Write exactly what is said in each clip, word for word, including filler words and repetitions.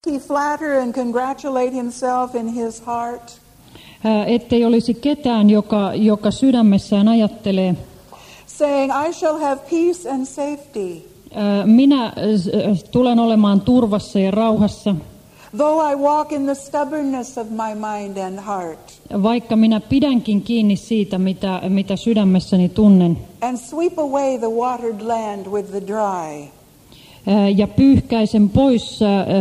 He flatter and congratulate himself in his heart. Ettei olisi ketään, joka, joka sydämessään ajattelee, saying, I shall have peace and safety. Minä tulen olemaan turvassa ja rauhassa. Though I walk in the stubbornness of my mind and heart. Vaikka minä pidänkin kiinni siitä, mitä, mitä sydämessäni tunnen. And sweep away the watered land with the dry. Ja pyyhkäisen pois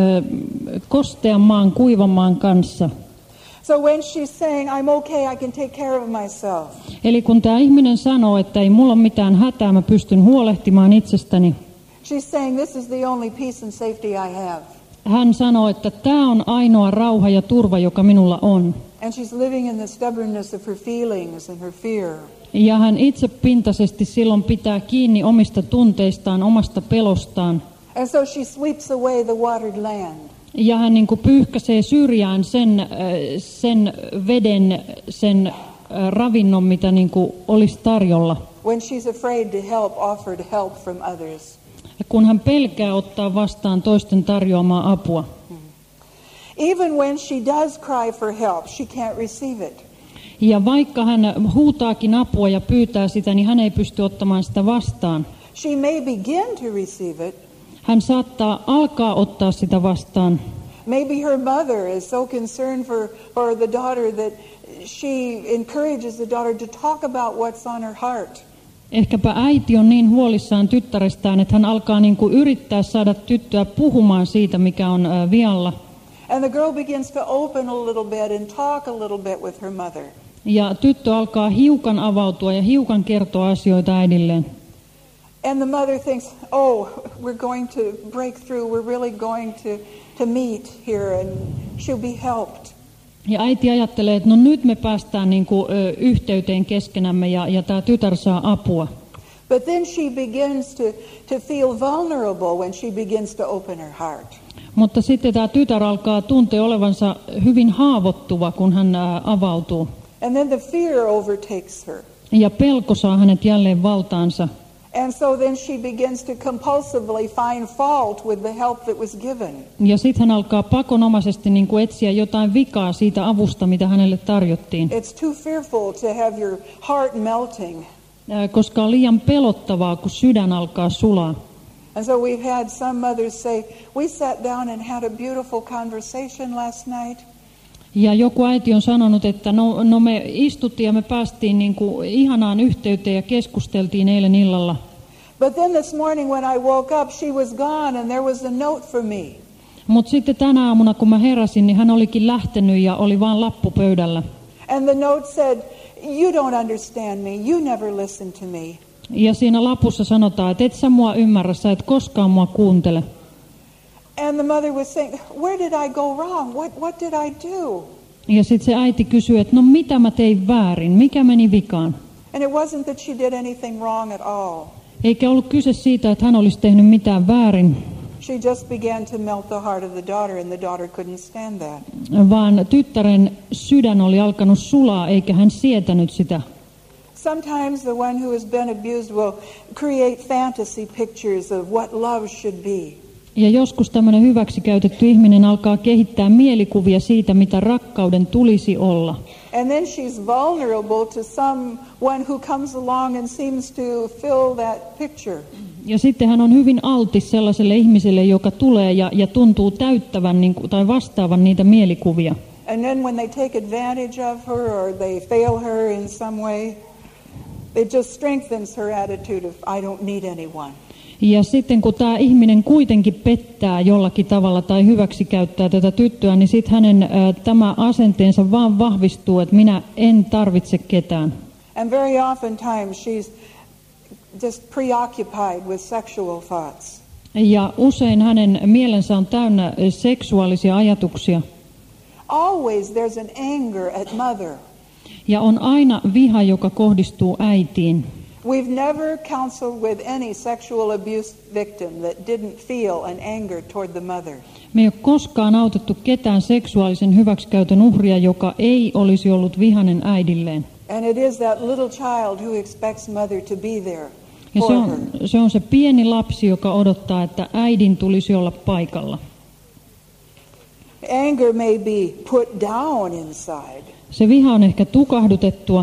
kostean maan kuivan maan kanssa. So when she's saying, I'm okay, I can take care of myself. Eli kun tämä ihminen sanoo, että ei mulla ole mitään hätää, mä pystyn huolehtimaan itsestäni. She's saying, this is the only peace and safety I have. Hän sanoo, että tämä on ainoa rauha ja turva, joka minulla on. And she's living in the stubbornness of her feelings and her fear. Ja hän itse pintaisesti silloin pitää kiinni omista tunteistaan, omasta pelostaan. And so she sweeps away the watered land. Ja hän niin kuin pyyhkäisee syrjään sen, sen veden, sen ravinnon, mitä niin kuin olisi tarjolla. When she's afraid to help, offered help from others. Kun hän pelkää ottaa vastaan toisten tarjoamaa apua. Even when she does cry for help, she can't receive it. Ja vaikka hän huutaakin apua ja pyytää sitä, niin hän ei pysty ottamaan sitä vastaan. She may begin to receive it. Hän saattaa alkaa ottaa sitä vastaan. Maybe her mother is so concerned for, for the daughter that she encourages the daughter to talk about what's on her heart. Ehkäpä äiti on niin huolissaan tyttärestään, että hän alkaa niin kuin yrittää saada tyttöä puhumaan siitä, mikä on äh, vialla. And the girl begins to open a little bit and talk a little bit with her mother. Ja tyttö alkaa hiukan avautua ja hiukan kertoa asioita äidilleen. And the mother thinks, oh, we're going to break through, we're really going to, to meet here and she'll be helped. Ja äiti ajattelee, että no nyt me päästään niin kuin, ö, yhteyteen keskenämme ja, ja tämä tytär saa apua. But then she begins to, to feel vulnerable when she begins to open her heart. Mutta sitten tämä tytär alkaa tuntea olevansa hyvin haavoittuva, kun hän ä, avautuu. And then the fear overtakes her. Ja pelko saa hänet jälleen valtaansa. And so then she begins to compulsively find fault with the help that was given. Ja sitten hän alkaa pakonomaisesti niin kuin etsiä jotain vikaa siitä avusta, mitä hänelle tarjottiin. It's too fearful to have your heart melting. Koska on liian pelottavaa, kun sydän alkaa sulaa. And so we've had some mothers say, we sat down and had a beautiful conversation last night. Ja joku äiti on sanonut, että no, no me istuttiin ja me päästiin niin kuin ihanaan yhteyteen ja keskusteltiin eilen illalla. But then this morning when I woke up, she was gone and there was a note for me. Mutta sitten tänä aamuna, kun mä heräsin, niin hän olikin lähtenyt ja oli vaan lappu pöydällä. And the note said, you don't understand me, you never listen to me. Ja siinä lapussa sanotaan, että et sä mua ymmärrä, sä et koskaan mua kuuntele. And the mother was saying, where did I go wrong? What, what did I do? Ja sitten se äiti kysyi, että no mitä mä tein väärin, mikä meni vikaan? And it wasn't that she did anything wrong at all. Eikä ollut kyse siitä, että hän olisi tehnyt mitään väärin. She just began to melt the heart of the daughter and the daughter couldn't stand that. Vaan tyttären sydän oli alkanut sulaa, eikä hän sietänyt sitä. Sometimes the one who has been abused will create fantasy pictures of what love should be. Ja joskus tämmöinen hyväksikäytetty ihminen alkaa kehittää mielikuvia siitä, mitä rakkauden tulisi olla. And then she's vulnerable to someone who comes along and seems to fill that picture. Ja sitten hän on hyvin altis sellaiselle ihmiselle, joka tulee ja, ja tuntuu täyttävän niin, tai vastaavan niitä mielikuvia. And then when they take advantage of her or they fail her in some way, it just strengthens her attitude of I don't need anyone. Ja sitten kun tämä ihminen kuitenkin pettää jollakin tavalla tai hyväksikäyttää tätä tyttöä, niin sitten hänen ä, tämä asenteensa vaan vahvistuu, että minä en tarvitse ketään. And very often times she's just preoccupied with sexual thoughts. Ja usein hänen mielensä on täynnä seksuaalisia ajatuksia. Always there's an anger at mother. Ja on aina viha, joka kohdistuu äitiin. We've never counseled with any sexual abuse victim that didn't feel an anger toward the mother. Me ei ole koskaan autettu ketään seksuaalisen hyväksikäytön uhria, joka ei olisi ollut vihainen äidilleen. And it is that little child who expects mother to be there ja for se on, her. se on se pieni lapsi, joka odottaa, että äidin tulisi olla paikalla. Anger may be put down inside. Se viha on ehkä tukahdutettua.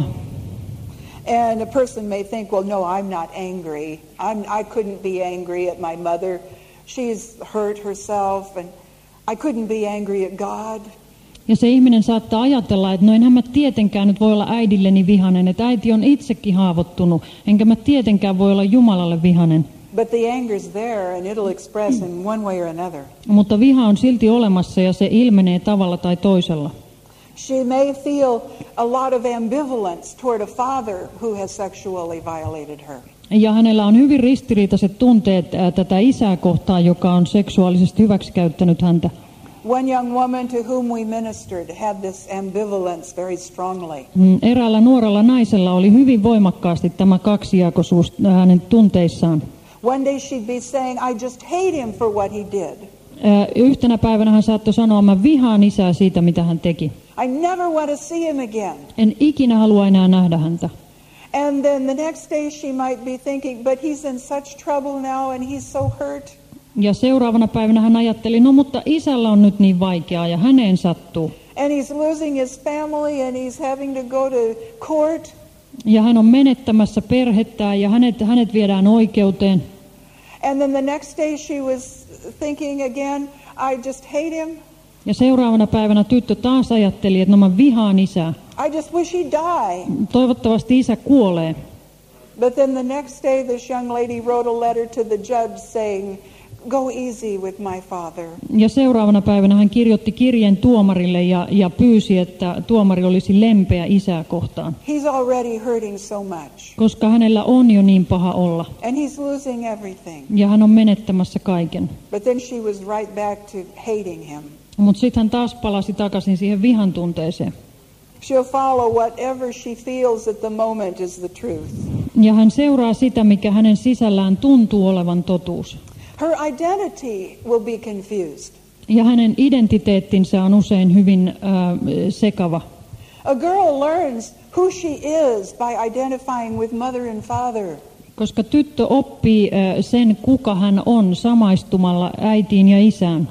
And a person may think, well, no, I'm not angry. I'm, I couldn't be angry at my mother. She's hurt herself, and I couldn't be angry at God. Ja se ihminen saattaa ajatella, että no enhän mä tietenkään nyt voi olla äidilleni vihanen, että äiti on itsekin haavoittunut, enkä mä tietenkään voi olla Jumalalle vihanen. But the anger's there, and it'll express in one way or another. Mutta viha on silti olemassa ja se ilmenee tavalla tai toisella. She may feel a lot of ambivalence toward a father who has sexually violated her. Ja hänellä on hyvin ristiriitaiset tunteet ää, tätä isää kohtaan, joka on seksuaalisesti hyväksikäyttänyt häntä. One young woman to whom we ministered had this ambivalence very strongly. Mm, Eräällä nuorella naisella oli hyvin voimakkaasti tämä kaksijakoisuus hänen tunteissaan. One day she'd be saying, I just hate him for what he did. Ää, Yhtenä päivänä hän saattoi sanoa, mä vihaan isää siitä, mitä hän teki. I never want to see him again. En ikinä halua enää nähdä häntä. And then the next day she might be thinking, but he's in such trouble now and he's so hurt. Ja seuraavana päivänä hän ajatteli, no mutta isällä on nyt niin vaikeaa ja häneen sattuu. And he's losing his family and he's having to go to court. Ja hän on menettämässä perhettään ja hänet, hänet viedään oikeuteen. And then the next day she was thinking again, I just hate him. Ja seuraavana päivänä tyttö taas ajatteli, että no mä vihaan isää. I just wish he'd die. Toivottavasti isä kuolee. But then the next day this young lady wrote a letter to the judge saying, go easy with my father. Ja seuraavana päivänä hän kirjoitti kirjeen tuomarille ja, ja pyysi, että tuomari olisi lempeä isää kohtaan. He's already hurting so much. Koska hänellä on jo niin paha olla. And he's losing everything. Ja hän on menettämässä kaiken. But then she was right back to hating him. Mutta sitten hän taas palasi takaisin siihen vihan tunteeseen. She'll follow whatever she feels at the moment is the truth. Ja hän seuraa sitä, mikä hänen sisällään tuntuu olevan totuus. Her identity will be confused. Ja hänen identiteettinsä on usein hyvin äh, sekava. A girl learns who she is by identifying with mother and father. Koska tyttö oppii äh, sen, kuka hän on, samaistumalla äitiin ja isään.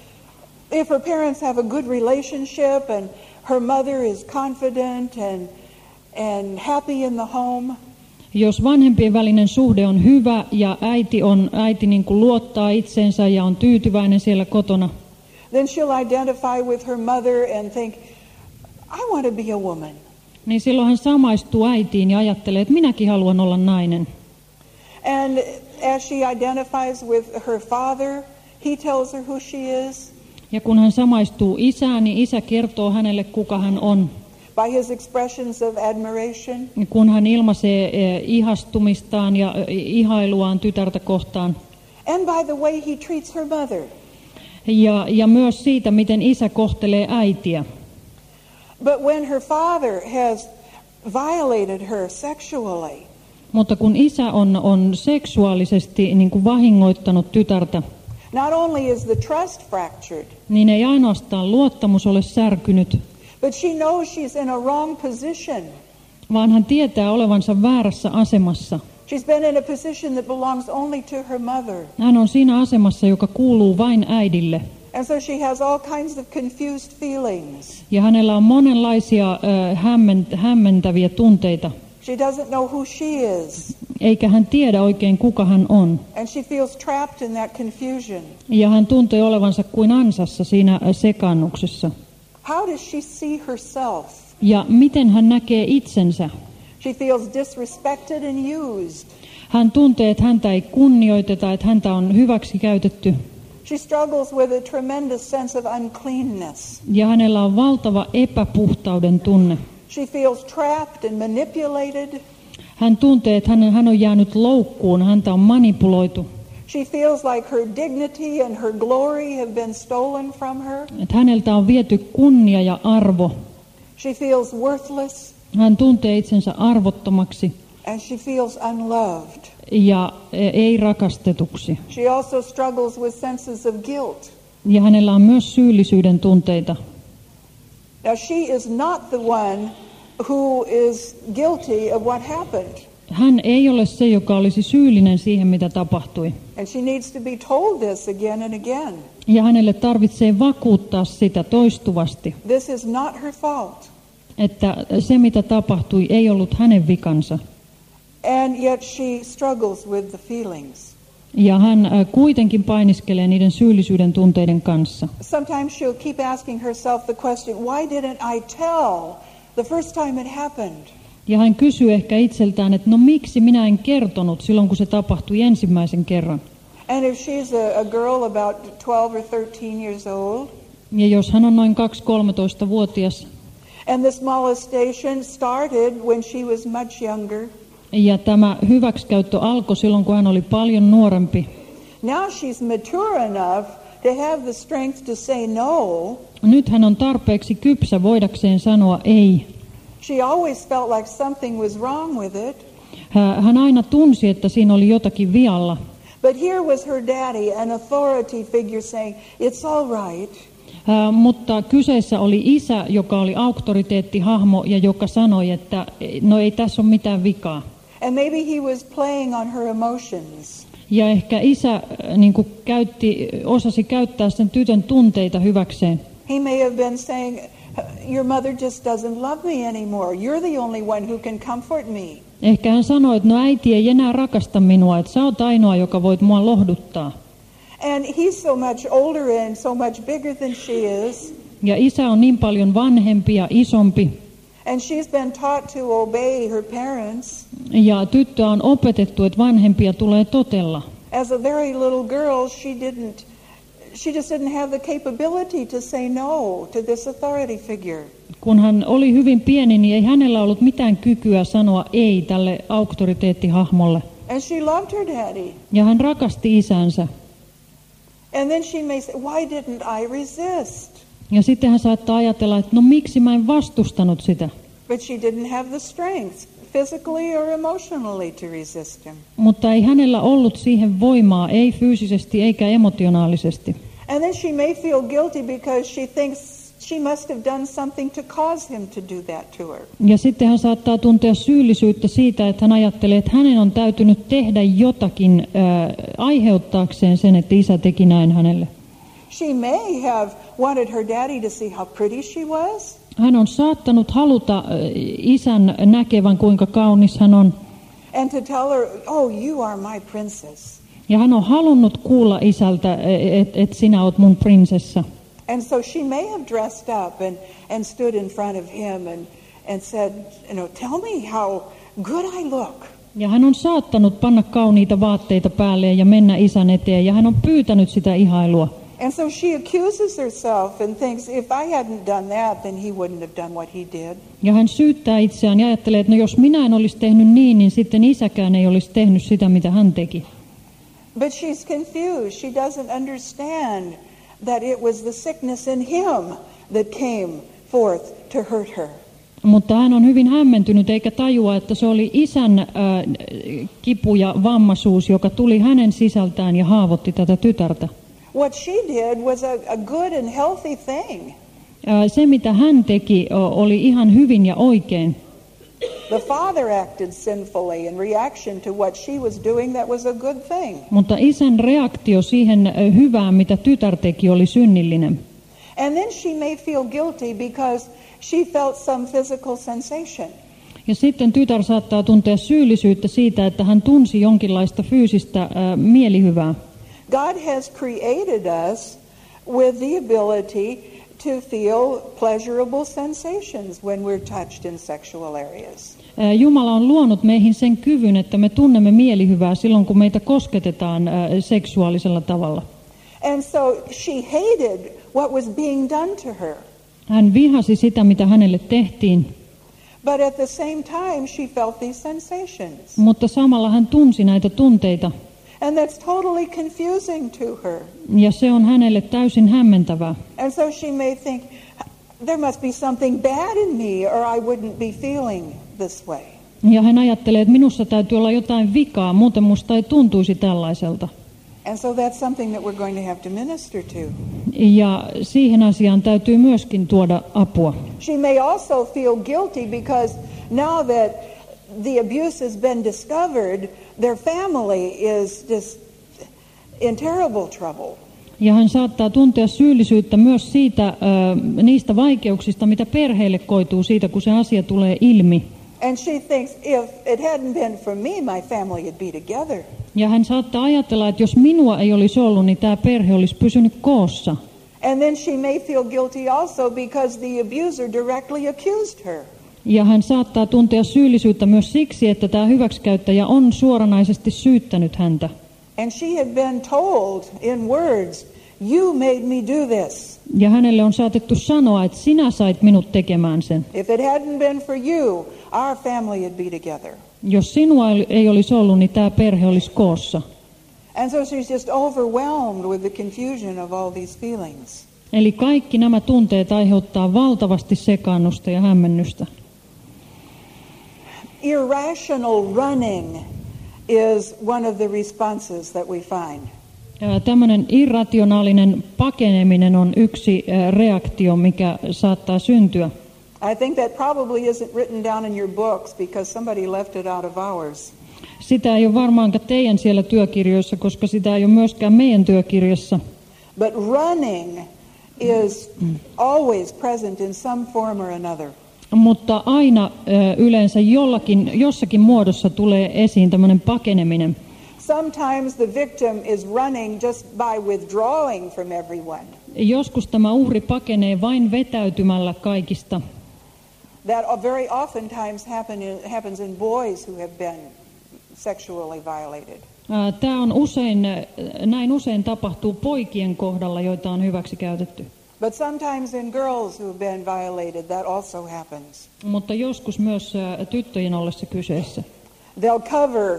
If her parents have a good relationship and her mother is confident and, and happy in the home. Jos vanhempien välinen suhde on hyvä ja äiti, on, äiti niin kuin luottaa itseensä ja on tyytyväinen siellä kotona, then she'll identify with her mother and think, I want to be a woman. Niin silloin hän samaistuu äitiin ja ajattelee, että minäkin haluan olla nainen. And as she identifies with her father, he tells her who she is. Ja kun hän samaistuu isään, niin isä kertoo hänelle, kuka hän on. By his expressions of admiration. Kun hän ilmaisee ihastumistaan ja ihailuaan tytärtä kohtaan. And by the way he treats her mother. Ja, ja myös siitä, miten isä kohtelee äitiä. But when her father has violated her sexually. Mutta kun isä on, on seksuaalisesti niin kuin vahingoittanut tytärtä, not only is the trust fractured, niin ei ainoastaan luottamus ole särkynyt, but she knows she's in a wrong position. Vaan hän tietää olevansa väärässä asemassa. She's been in a position that belongs only to her mother. Hän on siinä asemassa, joka kuuluu vain äidille. And so she has all kinds of confused feelings. Ja hänellä on monenlaisia äh, hämmen, hämmentäviä tunteita. She doesn't know who she is. Eikä hän tiedä oikein, kuka hän on. And she feels trapped in that confusion. Ja hän tuntee olevansa kuin ansassa siinä sekaannuksessa. How does she see herself? Ja miten hän näkee itsensä? She feels disrespected and used. Hän tuntee, että häntä ei kunnioiteta, että häntä on hyväksi käytetty. She struggles with a tremendous sense of uncleanness. Ja hänellä on valtava epäpuhtauden tunne. She feels trapped and manipulated. Hän tuntee, että hän, hän on jäänyt loukkuun, häntä on manipuloitu. She feels like her dignity and her glory have been stolen from her. Että häneltä on viety kunnia ja arvo. She feels worthless. Hän tuntee itsensä arvottomaksi. And she feels unloved. Ja ei rakastetuksi. She also struggles with senses of guilt. Ja hänellä on myös syyllisyyden tunteita. Now she is not the one who is guilty of what happened. Hän ei ole se, joka olisi syyllinen siihen, mitä tapahtui. And she needs to be told this again and again. Ja hänelle tarvitsee vakuuttaa sitä toistuvasti, This is not her fault. että se, mitä tapahtui, ei ollut hänen vikansa. And yet she struggles with the feelings. Ja hän kuitenkin painiskelee niiden syyllisyyden tunteiden kanssa. Sometimes she'll keep asking herself the question, why didn't I tell the first time it happened? Ja hän kysyy ehkä itseltään, että no miksi minä en kertonut silloin, kun se tapahtui ensimmäisen kerran. And if she's a, a girl about twelve or thirteen years old, Ja jos hän on noin kaksi-kolmetoista-vuotias, and this molestation started when she was much younger, ja tämä hyväksikäyttö alkoi silloin, kun hän oli paljon nuorempi. now she's mature enough to have the strength to say no. Nyt hän on tarpeeksi kypsä voidakseen sanoa ei. She always felt like something was wrong with it. Hän aina tunsi, että siinä oli jotakin vialla. But here was her daddy, an authority figure, saying, it's all right. Ää, mutta kyseessä oli isä, joka oli auktoriteettihahmo ja joka sanoi, että no ei tässä ole mitään vikaa. And maybe he was playing on her emotions. Ja ehkä isä niin kuin käytti, osasi käyttää sen tytön tunteita hyväkseen. He may have been saying, your mother just doesn't love me anymore. You're the only one who can comfort me. Ehkä hän sanoi, että no äiti ei enää rakasta minua, että sä oot ainoa, joka voit mua lohduttaa. And he's so much older and so much bigger than she is. Ja isä on niin paljon vanhempi ja isompi. And she's been taught to obey her parents. Ja tyttöä on opetettu, että vanhempia tulee totella. As a very little girl, she didn't, she just didn't have the capability to say no to this authority figure. Kun hän oli hyvin pieni, niin ei hänellä ollut mitään kykyä sanoa ei tälle auktoriteettihahmolle. And she loved her daddy. Ja hän rakasti isänsä. And then she may say, why didn't I resist? Ja sitten hän saattaa ajatella, että no miksi mä en vastustanut sitä. But she didn't have the strength, physically or emotionally, to resist him. Mutta ei hänellä ollut siihen voimaa, ei fyysisesti eikä emotionaalisesti. And then she may feel guilty because she thinks she must have done something to cause him to do that to her. Ja sitten hän saattaa tuntea syyllisyyttä siitä, että hän ajattelee, että hänen on täytynyt tehdä jotakin äh, aiheuttaakseen sen, että isä teki näin hänelle. She may have wanted her daddy to see how pretty she was. Hän on saattanut haluta äh, isän näkevän, kuinka kaunis hän on. And to tell her, oh, you are my princess. Ja hän on halunnut kuulla isältä, että et sinä oot mun prinsessa. And so she may have dressed up and, and stood in front of him and, and said, you know, tell me how good I look. Ja hän on saattanut panna kauniita vaatteita päälleen ja mennä isän eteen, ja hän on pyytänyt sitä ihailua. And so she accuses herself and thinks, if I hadn't done that, then he wouldn't have done what he did. Ja hän syyttää itseään ja ajattelee, että no jos minä en olisi tehnyt niin, niin sitten isäkään ei olisi tehnyt sitä, mitä hän teki. But she's confused. She doesn't understand that it was the sickness in him that came forth to hurt her. Mutta hän on hyvin hämmentynyt eikä tajua, että se oli isän äh, kipu ja vammaisuus, joka tuli hänen sisältään ja haavoitti tätä tytärtä. What she did was a, a good and healthy thing. Äh, se, mitä hän teki, oli ihan hyvin ja oikein. The father acted sinfully in reaction to what she was doing. That was a good thing. Mutta isän reaktio siihen hyvään, mitä tytär teki, oli synnillinen. And then she may feel guilty because she felt some physical sensation. Ja sitten tytär saattaa tuntea syyllisyyttä siitä, että hän tunsi jonkinlaista fyysistä äh, mielihyvää. God has created us with the ability to feel pleasurable sensations when we're touched in sexual areas. Äh, Jumala on luonut meihin sen kyvyn, että me tunnemme mielihyvää silloin, kun meitä kosketetaan äh, seksuaalisella tavalla. And so she hated what was being done to her. Hän vihasi sitä, mitä hänelle tehtiin, But at the same time she felt these sensations. mutta samalla hän tunsi näitä tunteita. And that's totally confusing to her. Ja se on hänelle täysin hämmentävää. And so she may think, there must be something bad in me or I wouldn't be feeling this way. Ja hän ajattelee, että minussa täytyy olla jotain vikaa, muuten musta ei tuntuisi tällaiselta. And so that's something that we're going to have to minister to. Ja siihen asiaan täytyy myöskin tuoda apua. She may also feel guilty because now that the abuse has been discovered, their family is just in terrible trouble. Ja hän saattaa tuntea syyllisyyttä myös siitä, äh, niistä vaikeuksista, mitä perheelle koituu siitä, kun se asia tulee ilmi. And she thinks, if it hadn't been for me, my family would be together. Ja hän saattaa ajatella, että jos minua ei olisi ollut, niin tämä perhe olisi pysynyt koossa. And then she may feel guilty also because the abuser directly accused her. Ja hän saattaa tuntea syyllisyyttä myös siksi, että tämä hyväksikäyttäjä on suoranaisesti syyttänyt häntä. And she had been told in words, you made me do this. Ja hänelle on saatettu sanoa, että sinä sait minut tekemään sen. If it hadn't been for you, our family would be together. Jos sinua ei olisi ollut, niin tämä perhe olisi koossa. And so she's just overwhelmed with the confusion of all these feelings. Eli kaikki nämä tunteet aiheuttaa valtavasti sekaannusta ja hämmennystä. Irrational running is one of the responses that we find. Tällainen irrationaalinen pakeneminen on yksi reaktio, mikä saattaa syntyä. I think that probably isn't written down in your books because somebody left it out of ours. Sitä ei ole varmaankaan teidän siellä työkirjoissa, koska sitä ei ole myöskään meidän työkirjassa. But running is always present in some form or another. Mutta aina yleensä jollakin, jossakin muodossa tulee esiin tämmöinen pakeneminen. Sometimes the victim is running just by withdrawing from everyone. Joskus tämä uhri pakenee vain vetäytymällä kaikista. That very oftentimes happen in, happens in boys who have been sexually violated. Tämä on usein, näin usein tapahtuu poikien kohdalla, joita on hyväksikäytetty. But sometimes in girls who have been violated, that also happens. Mutta joskus myös tyttöjen ollessa kyseessä. They'll cover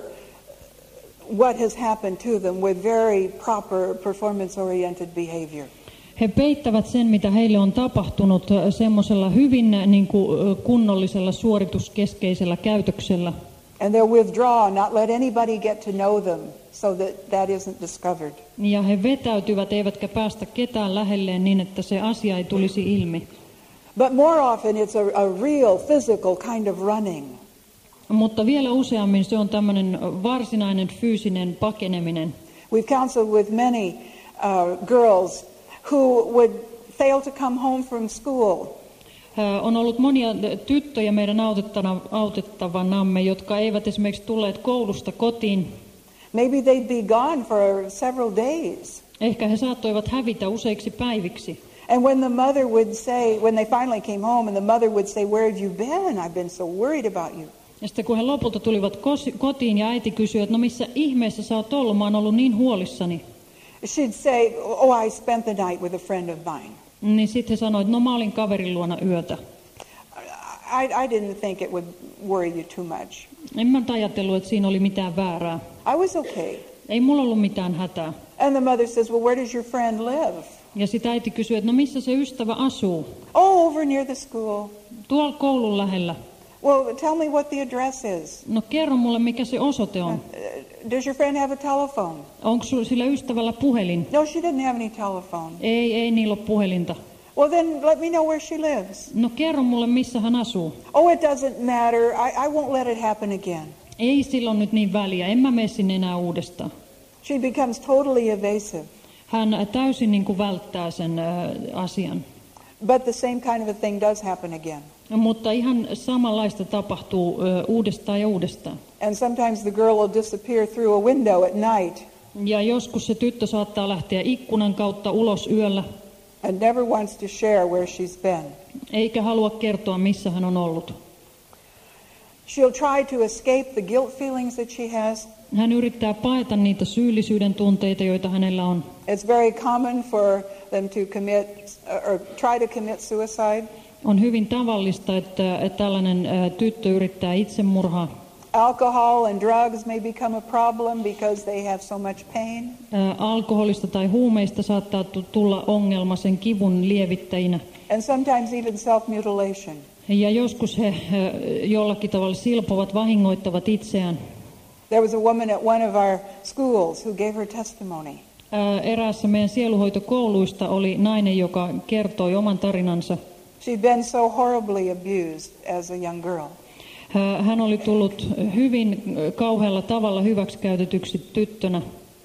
what has happened to them with very proper performance-oriented behavior. He peittävät sen, mitä heille on tapahtunut, semmoisella hyvin niin kuin, kunnollisella suorituskeskeisellä käytöksellä. And they'll withdraw, not let anybody get to know them, so that that isn't discovered. Ja he vetäytyvät, eivätkä päästä ketään lähelleen niin, että se asia ei tulisi ilmi. But more often it's a, a real physical kind of running. Mutta vielä useammin se on tämmöinen varsinainen fyysinen pakeneminen. We've counseled with many uh, girls who would fail to come home from school. On ollut monia tyttöjä meidän autettavanamme, jotka eivät esimerkiksi tulleet koulusta kotiin. Maybe they'd be gone for several days. Ehkä he saattoivat hävitä useiksi päiviksi. And when the mother would say, when they finally came home, and the mother would say, "Where have you been? I've been so worried about you." Ja sitten kun he lopulta tulivat kotiin ja äiti kysyi, että no missä ihmeessä sä oot ollut, mä oon ollut niin huolissani. She'd say, "Oh, I spent the night with a friend of mine." Niin sitten he sanoivat, että no mä olin kaverin luona yötä. I, I didn't think it would worry you too much. En mä ajatellut, että siinä oli mitään väärää. I was okay. Ei mulla ollut mitään hätää. And the mother says, "Well, where does your friend live?" Ja sitten äiti kysyi, että no missä se ystävä asuu? "Oh, over near the school." Tuolla koulun lähellä. "Well, tell me what the address is." No kerro mulle, mikä se osoite on. Uh, does your friend have a telephone? Onko sillä ystävällä puhelin? No, she didn't have any telephone. Ei, ei niillä ole puhelinta. Well, then let me know where she lives. No kerro mulle, missä hän asuu. Oh, it doesn't matter. I, I won't let it happen again. Ei silloin nyt niin väliä. En mä mene sinne enää uudestaan. She becomes totally evasive. Hän täysin niin kuin välttää sen äh, asian. But the same kind of a thing does happen again. Mutta ihan samanlaista tapahtuu äh, uudestaan ja uudestaan. And sometimes the girl will disappear through a window at night. Ja joskus se tyttö saattaa lähteä ikkunan kautta ulos yöllä. And never wants to share where she's been. Eikä halua kertoa, missä hän on ollut. She'll try to escape the guilt feelings that she has. Hän yrittää paeta niitä syyllisyyden tunteita, joita hänellä on. It's very common for them to commit or try to commit suicide. On hyvin tavallista, että, että tällainen ä, tyttö yrittää itsemurhaa. Alcohol and drugs may become a problem because they have so much pain. Ä, alkoholista tai huumeista saattaa tulla ongelma sen kivun lievittäjinä. And sometimes even self-mutilation. Ja joskus he ä, jollakin tavalla silpovat, vahingoittavat itseään. There was a woman at one of our schools who gave her testimony. Ä, eräässä meidän sieluhoitokouluista oli nainen, joka kertoi oman tarinansa. She'd been so horribly abused as a young girl. Hän oli tullut hyvin kauhealla tavalla hyväksikäytetyksi tyttönä.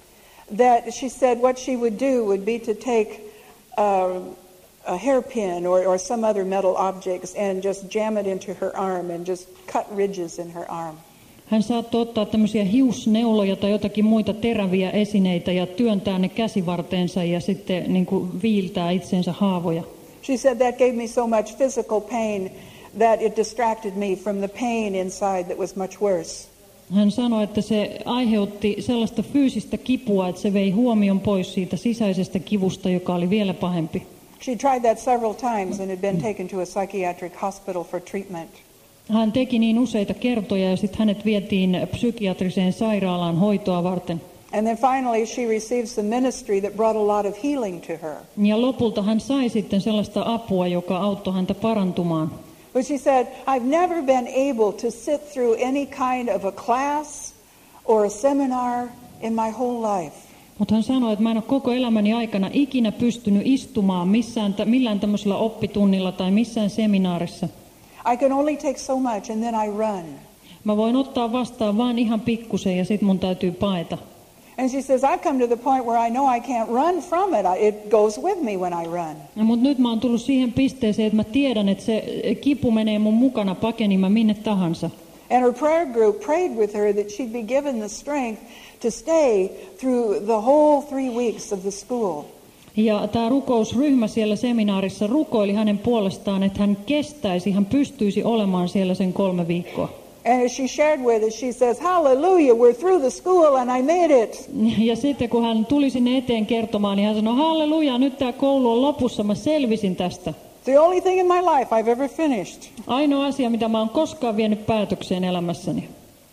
That she said what she would do would be to take uh, a hairpin or, or some other metal objects and just jam it into her arm and just cut ridges in her arm. Hän saattoi ottaa tämmöisiä hiusneuloja tai jotakin muita teräviä esineitä ja työntää ne käsivarteensa ja sitten niin kuin viiltää itsensä haavoja. She said that gave me so much physical pain that it distracted me from the pain inside that was much worse. Hän sanoi, että se aiheutti sellaista fyysistä kipua, että se vei huomion pois siitä sisäisestä kivusta, joka oli vielä pahempi. She tried that several times and had been taken to a psychiatric hospital for treatment. Hän teki niin useita kertoja ja sitten hänet vietiin psykiatriseen sairaalaan hoitoa varten. And then finally she received some ministry that brought a lot of healing to her. Ja lopulta hän sai sitten sellaista apua, joka auttoi häntä parantumaan. But she said, I've never been able to sit through any kind of a class or a seminar in my whole life. Mutta hän sanoi, että mä en ole koko elämäni aikana ikinä pystynyt istumaan missään, millään tämmöisellä oppitunnilla tai missään seminaarissa. I can only take so much and then I run. Mä voin ottaa vastaan vaan ihan pikkusen ja sit mun täytyy paeta. And she says, I've come to the point where I know I can't run from it. It goes with me when I run. No, mutta nyt mä oon tullut siihen pisteeseen, että mä tiedän, että se kipu menee mun mukana pakenin mä minne tahansa. And her prayer group prayed with her that she'd be given the strength to stay through the whole three weeks of the school. Ja tämä rukousryhmä siellä seminaarissa rukoili hänen puolestaan, että hän kestäisi, hän pystyisi olemaan siellä sen kolme viikkoa. And as she shared with us, she says, hallelujah, we're through the school and I made it. Ja sitten kun hän tuli sinne eteen kertomaan, niin hän sanoi, halleluja, nyt tämä koulu on lopussa, mä selvisin tästä. The only thing in my life I've ever finished. Ainoa asia, mitä mä oon koskaan vienyt päätökseen elämässäni.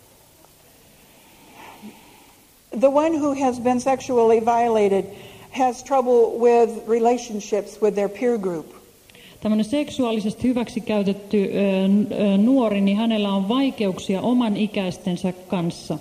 The one who has been sexually violated has trouble with relationships with their peer group. Tämmöinen seksuaalisesti hyväksikäytetty ö, ö, nuori, niin hänellä on vaikeuksia oman ikäistensä kanssa.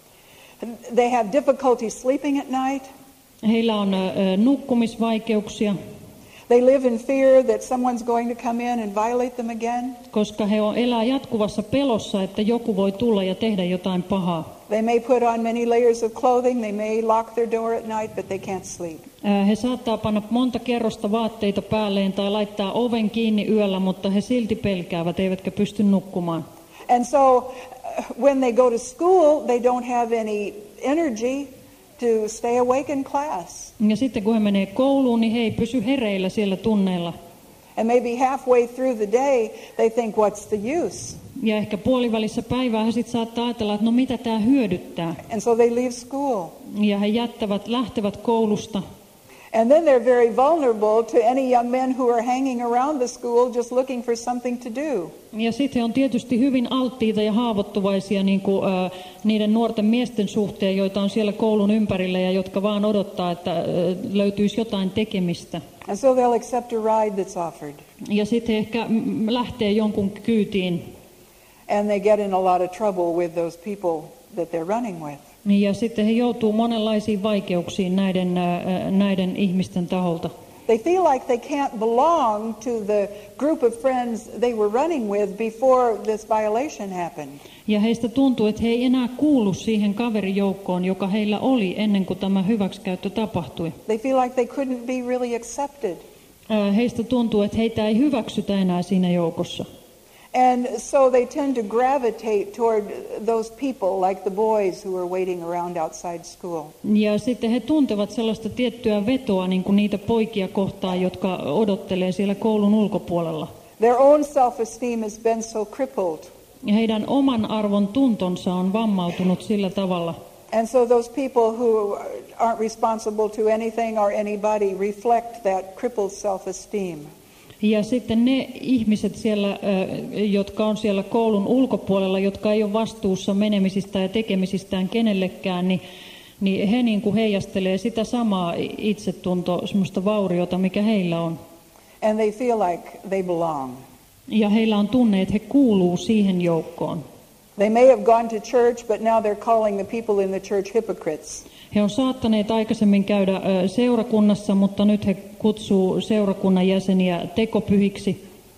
They have difficulty sleeping at night. Heillä on ö, nukkumisvaikeuksia. They live in fear that someone's going to come in and violate them again. Koska he on, elää jatkuvassa pelossa, että joku voi tulla ja tehdä jotain pahaa. They may put on many layers of clothing. They may lock their door at night, but they can't sleep. He saattaa panna monta kerrosta vaatteita päälleen tai laittaa oven kiinni yöllä, mutta he silti pelkäävät, eivätkä pysty nukkumaan. And so when they go to school, they don't have any energy to stay awake in class. Ja sitten kun he menee kouluun, niin he ei pysy hereillä siellä tunneilla. And maybe halfway through the day, they think, what's the use? Ja ehkä puolivälissä päivää he sitten saattaa ajatella, että no mitä tämä hyödyttää. And so they leave school. Ja he jättävät, lähtevät koulusta. And then they're very vulnerable to any young men who are hanging around the school just looking for something to do. Ja sitten he on tietysti hyvin alttiita ja haavoittuvaisia niin kuin, äh, niiden nuorten miesten suhteen, joita on siellä koulun ympärillä ja jotka vaan odottaa, että äh, löytyisi jotain tekemistä. And so they'll accept a ride that's offered. Ja sitten he ehkä lähtee jonkun kyytiin. And they get in a lot of trouble with those people that they're running with. Ja sitten he joutuu monenlaisiin vaikeuksiin näiden, näiden ihmisten taholta. They feel like they can't belong to the group of friends they were running with before this violation happened. Ja heistä tuntuu, että he ei enää kuulu siihen kaverijoukkoon, joka heillä oli ennen kuin tämä hyväksikäyttö tapahtui. They feel like they couldn't be really accepted. Heistä tuntuu, että heitä ei hyväksytä enää siinä joukossa. And so they tend to gravitate toward those people like the boys who are waiting around outside school. Ja sitten he tuntevat sellaista tiettyä vetoa niin kuin niitä poikia kohtaan, jotka odottelee siellä koulun ulkopuolella. Their own self-esteem has been so crippled. Ja heidän oman arvon tuntonsa on vammautunut sillä tavalla. And so those people who aren't responsible to anything or anybody reflect that crippled self-esteem. Ja sitten ne ihmiset siellä, jotka on siellä koulun ulkopuolella, jotka ei ole vastuussa menemisistä ja tekemisistään kenellekään, niin, niin he niin kuin heijastelee sitä samaa itsetuntoa, semmoista vauriota, mikä heillä on. And they feel like they belong. Ja heillä on tunne, että he kuuluu siihen joukkoon. They may have gone to church, but now they're calling the people in the church hypocrites. He on saattaneet aikaisemmin käydä seurakunnassa, mutta nyt he kutsuu seurakunnan jäseniä tekopyhiksi.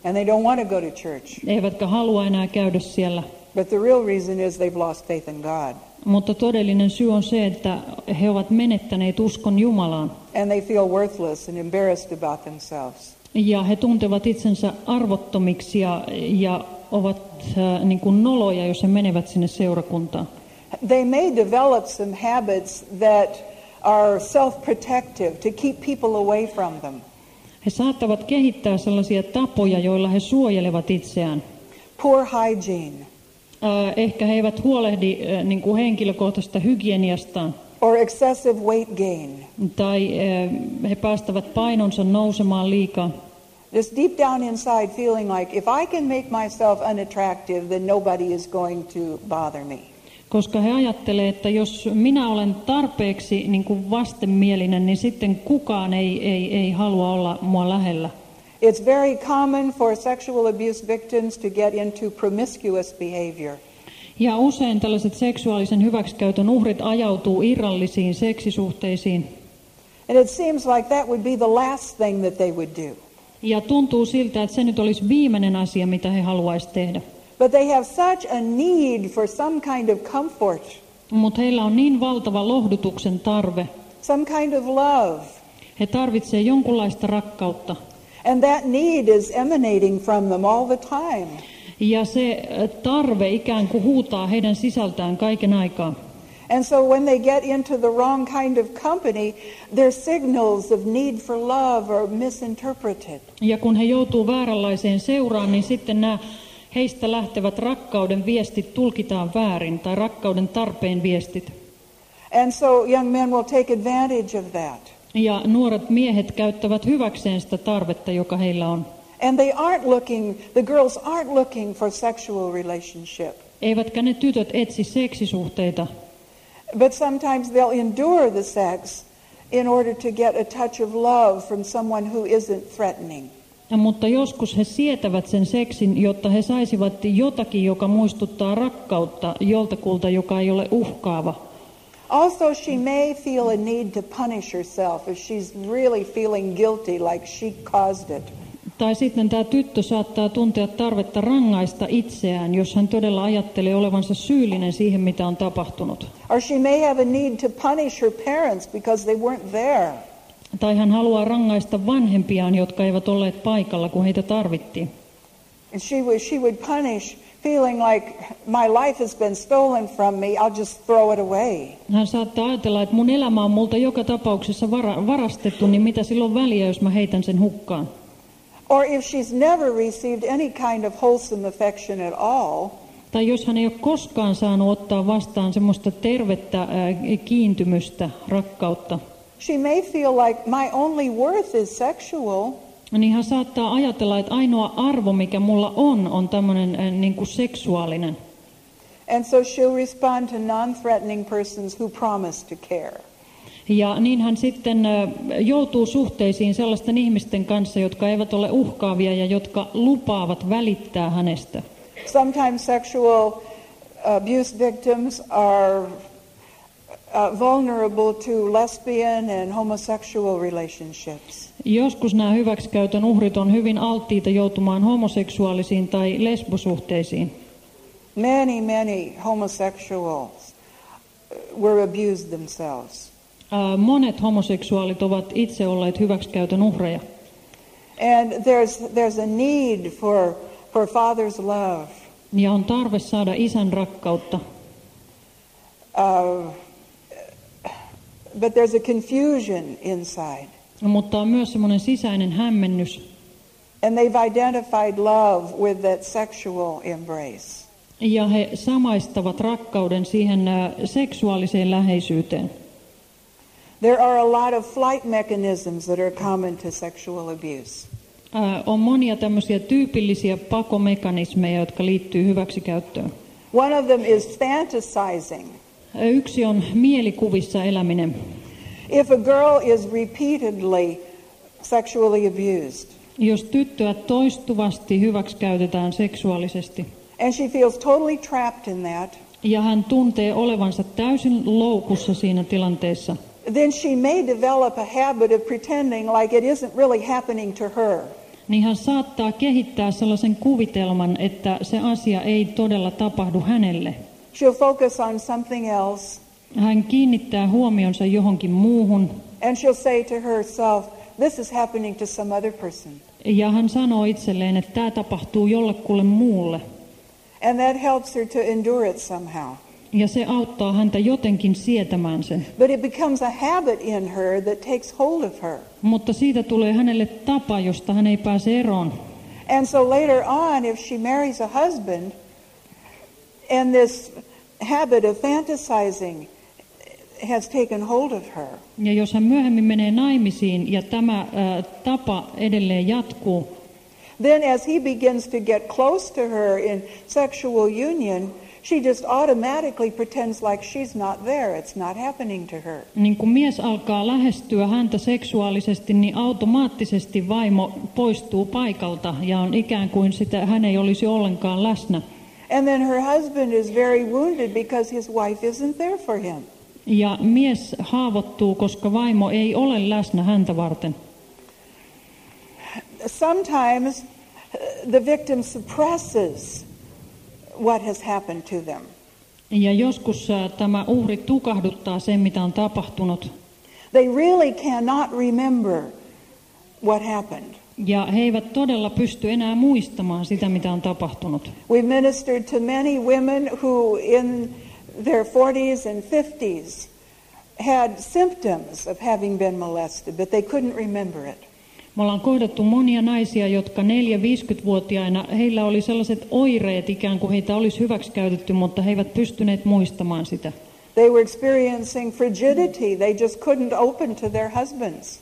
And they don't want to go to church. Eivätkä halua enää käydä siellä. But the real reason is they've lost faith in God. Mutta todellinen syy on se, että he ovat menettäneet uskon Jumalaan. And they feel worthless and embarrassed about themselves. Ja he tuntevat itsensä arvottomiksi ja, ja ovat äh, niin kuin noloja, jos he menevät sinne seurakuntaan. They may develop some habits that are self-protective to keep people away from them. He saattavat kehittää sellaisia tapoja, joilla he suojelevat itseään. Poor hygiene. Äh, ehkä he eivät huolehdi äh, niin kuin henkilökohtaisesta hygieniastaan. Or excessive weight gain. Tai äh, he päästävät painonsa nousemaan liikaa. Just deep down inside feeling like if I can make myself unattractive, then nobody is going to bother me. Koska he ajattelee, että jos minä olen tarpeeksi niin kuin vastenmielinen, niin sitten kukaan ei, ei, ei halua olla mua lähellä. It's very common for sexual abuse victims to get into promiscuous behavior. Ja usein tällaiset seksuaalisen hyväksikäytön uhrit ajautuu irrallisiin seksisuhteisiin. And it seems like that would be the last thing that they would do. Ja tuntuu siltä, että se nyt olisi viimeinen asia, mitä he haluaisivat tehdä. But they have such a need for some kind of comfort. Mutta heillä on niin valtava lohdutuksen tarve. Some kind of love. He tarvitsevat jonkunlaista rakkautta. And that need is emanating from them all the time. Ja se tarve ikään kuin huutaa heidän sisältään kaiken aikaa. And so when they get into the wrong kind of company, their signals of need for love are misinterpreted. Ja kun he joutuu vääränlaiseen seuraan, niin sitten nämä heistä lähtevät rakkauden viestit tulkitaan väärin, tai rakkauden tarpeen viestit. And so young men will take advantage of that. Ja nuoret miehet käyttävät hyväkseen sitä tarvetta, joka heillä on. And they aren't looking, the girls aren't looking for sexual relationship. Eivätkä ne tytöt etsi seksisuhteita. But sometimes they'll endure the sex in order to get a touch of love from someone who isn't threatening. Ja, mutta joskus he sietävät sen seksin, jotta he saisivat jotakin, joka muistuttaa rakkautta joltakulta, joka ei ole uhkaava. Also, she may feel a need to punish herself if she's really feeling guilty, like she caused it. Tai sitten tämä tyttö saattaa tuntea tarvetta rangaista itseään, jos hän todella ajattelee olevansa syyllinen siihen, mitä on tapahtunut. Or she may have a need to punish her parents because they weren't there. Tai hän haluaa rangaista vanhempiaan, jotka eivät olleet paikalla, kun heitä tarvittiin. And she would, she would punish, feeling like my life has been stolen from me, I'll just throw it away. Hän saattaa ajatella, että mun elämä on multa joka tapauksessa vara, varastettu, niin mitä silloin väliä, jos mä heitän sen hukkaan? Or if she's never received any kind of wholesome affection at all, tai jos hän ei ole koskaan saanut ottaa vastaan semmoista tervettä äh, kiintymystä, rakkautta, she may feel like my only worth is sexual. niin hän saattaa ajatella, että ainoa arvo, mikä mulla on, on tämmöinen äh, niin kuin seksuaalinen. And so she'll respond to non-threatening persons who promise to care. Ja niin hän sitten äh, joutuu suhteisiin sellaisten ihmisten kanssa, jotka eivät ole uhkaavia ja jotka lupaavat välittää hänestä. Sometimes sexual abuse victims are uh, vulnerable to lesbian and homosexual relationships. Joskus nämä hyväksikäytön uhrit on hyvin alttiita joutumaan homoseksuaalisiin tai lesbosuhteisiin. Many, many homosexuals were abused themselves. Uh, monet homoseksuaalit ovat itse olleet hyväksikäytön uhreja. And there's there's a need for for father's love. Ja on tarve saada isän rakkautta. Uh, but there's a confusion inside. Mutta on myös semmoinen sisäinen hämmennys. And they've identified love with that sexual embrace. Ja he samaistavat rakkauden siihen uh, seksuaaliseen läheisyyteen. There are a lot of flight mechanisms that are common to sexual abuse. Uh, on monia tämmöisiä tyypillisiä pakomekanismeja, jotka liittyy hyväksikäyttöön. One of them is fantasizing. Uh, yksi on mielikuvissa eläminen. If a girl is repeatedly sexually abused, jos tyttöä toistuvasti hyväksikäytetään seksuaalisesti, and she feels totally trapped in that, ja hän tuntee olevansa täysin loukussa siinä tilanteessa, then she may develop a habit of pretending like it isn't really happening to her. niin hän saattaa kehittää sellaisen kuvitelman, että se asia ei todella tapahdu hänelle. She'll focus on something else. Hän kiinnittää huomionsa johonkin muuhun. And she'll say to herself, this is happening to some other person. Ja hän sanoo itselleen, että tämä tapahtuu jollekulle muulle. And that helps her to endure it somehow. Ja se auttaa häntä jotenkin sietämään sen. But it becomes a habit in her that takes hold of her. Mutta siitä tulee hänelle tapa, josta hän ei pääse eroon. And so later on, if she marries a husband, and this habit of fantasizing has taken hold of her. Ja jos hän myöhemmin menee naimisiin ja tämä äh, tapa edelleen jatkuu, then as he begins to get close to her in sexual union, she just automatically pretends like she's not there. It's not happening to her. Niin kun mies alkaa lähestyä häntä seksuaalisesti, niin automaattisesti vaimo poistuu paikalta ja on ikään kuin sitä, hän ei olisi ollenkaan läsnä. And then her husband is very wounded because his wife isn't there for him. Ja mies haavoittuu, koska vaimo ei ole läsnä häntä varten. Sometimes the victim suppresses what has happened to them. Ja joskus tämä uhri tukahduttaa sen, mitä on tapahtunut. They really cannot remember what happened. Ja he eivät todella pysty enää muistamaan sitä, mitä on tapahtunut. We ministered to many women who in their forties and fifties had symptoms of having been molested, but they couldn't remember it. Me ollaan kohdattu monia naisia, jotka neljä-viisikymmentävuotiaina, heillä oli sellaiset oireet ikään kuin heitä olisi hyväksikäytetty, mutta he eivät pystyneet muistamaan sitä. They were experiencing frigidity. They just couldn't open to their husbands.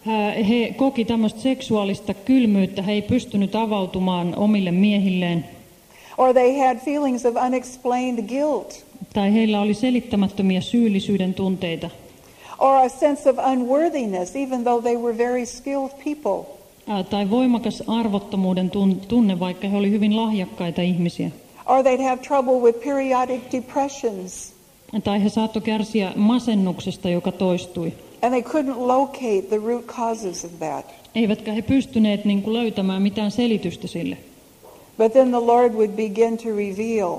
He koki tämmöistä seksuaalista kylmyyttä, he ei pystynyt avautumaan omille miehilleen. Or they had feelings of unexplained guilt. Tai heillä oli selittämättömiä syyllisyyden tunteita. Or a sense of unworthiness, even though they were very skilled people. Tai voimakas arvottomuuden tunne, vaikka he olivat hyvin lahjakkaita ihmisiä. Or they'd have trouble with periodic depressions. Tai he saattoi kärsiä masennuksesta, joka toistui. And they couldn't locate the root causes of that. Eivätkä he pystyneet niin kuin löytämään mitään selitystä sille. But then the Lord would begin to reveal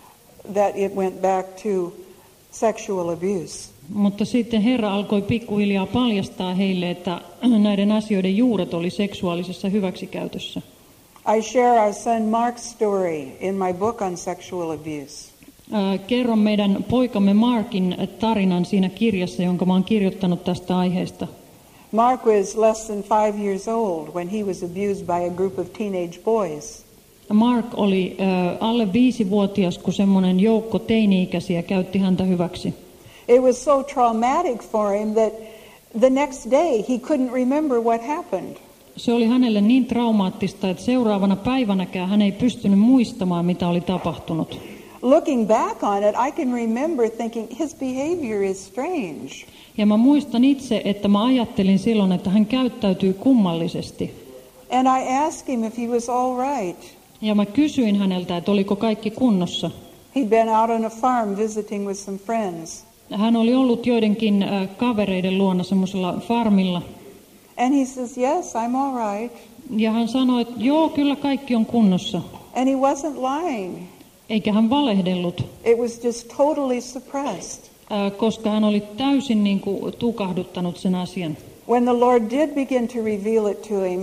that it went back to sexual abuse. Mutta sitten Herra alkoi pikkuhiljaa paljastaa heille, että näiden asioiden juuret oli seksuaalisessa hyväksikäytössä. I share our son Mark's story in my book on sexual abuse. Kerron meidän poikamme Markin tarinan siinä kirjassa, jonka mä oon kirjoittanut tästä aiheesta. Mark was less than five years old when he was abused by a group of teenage boys. Mark oli äh, alle viisivuotias, kun semmoinen joukko teini-ikäisiä käytti häntä hyväksi. It was so traumatic for him that the next day he couldn't remember what happened. Se oli hänelle niin traumaattista, että seuraavana päivänäkään hän ei pystynyt muistamaan, mitä oli tapahtunut. Looking back on it, I can remember thinking his behavior is strange. Ja mä muistan itse, että mä ajattelin silloin, että hän käyttäytyy kummallisesti. And I asked him if he was all right. Ja mä kysyin häneltä, että oliko kaikki kunnossa. He'd been out on a farm visiting with some friends. Hän oli ollut joidenkin äh, kavereiden luona semmoisella farmilla. And he says, yes, I'm all right. Ja hän sanoi, että joo, kyllä kaikki on kunnossa. And he wasn't lying. Eikä hän valehdellut. It was just totally suppressed. Äh, koska hän oli täysin niin kuin tukahduttanut sen asian. When the Lord did begin to reveal it to him,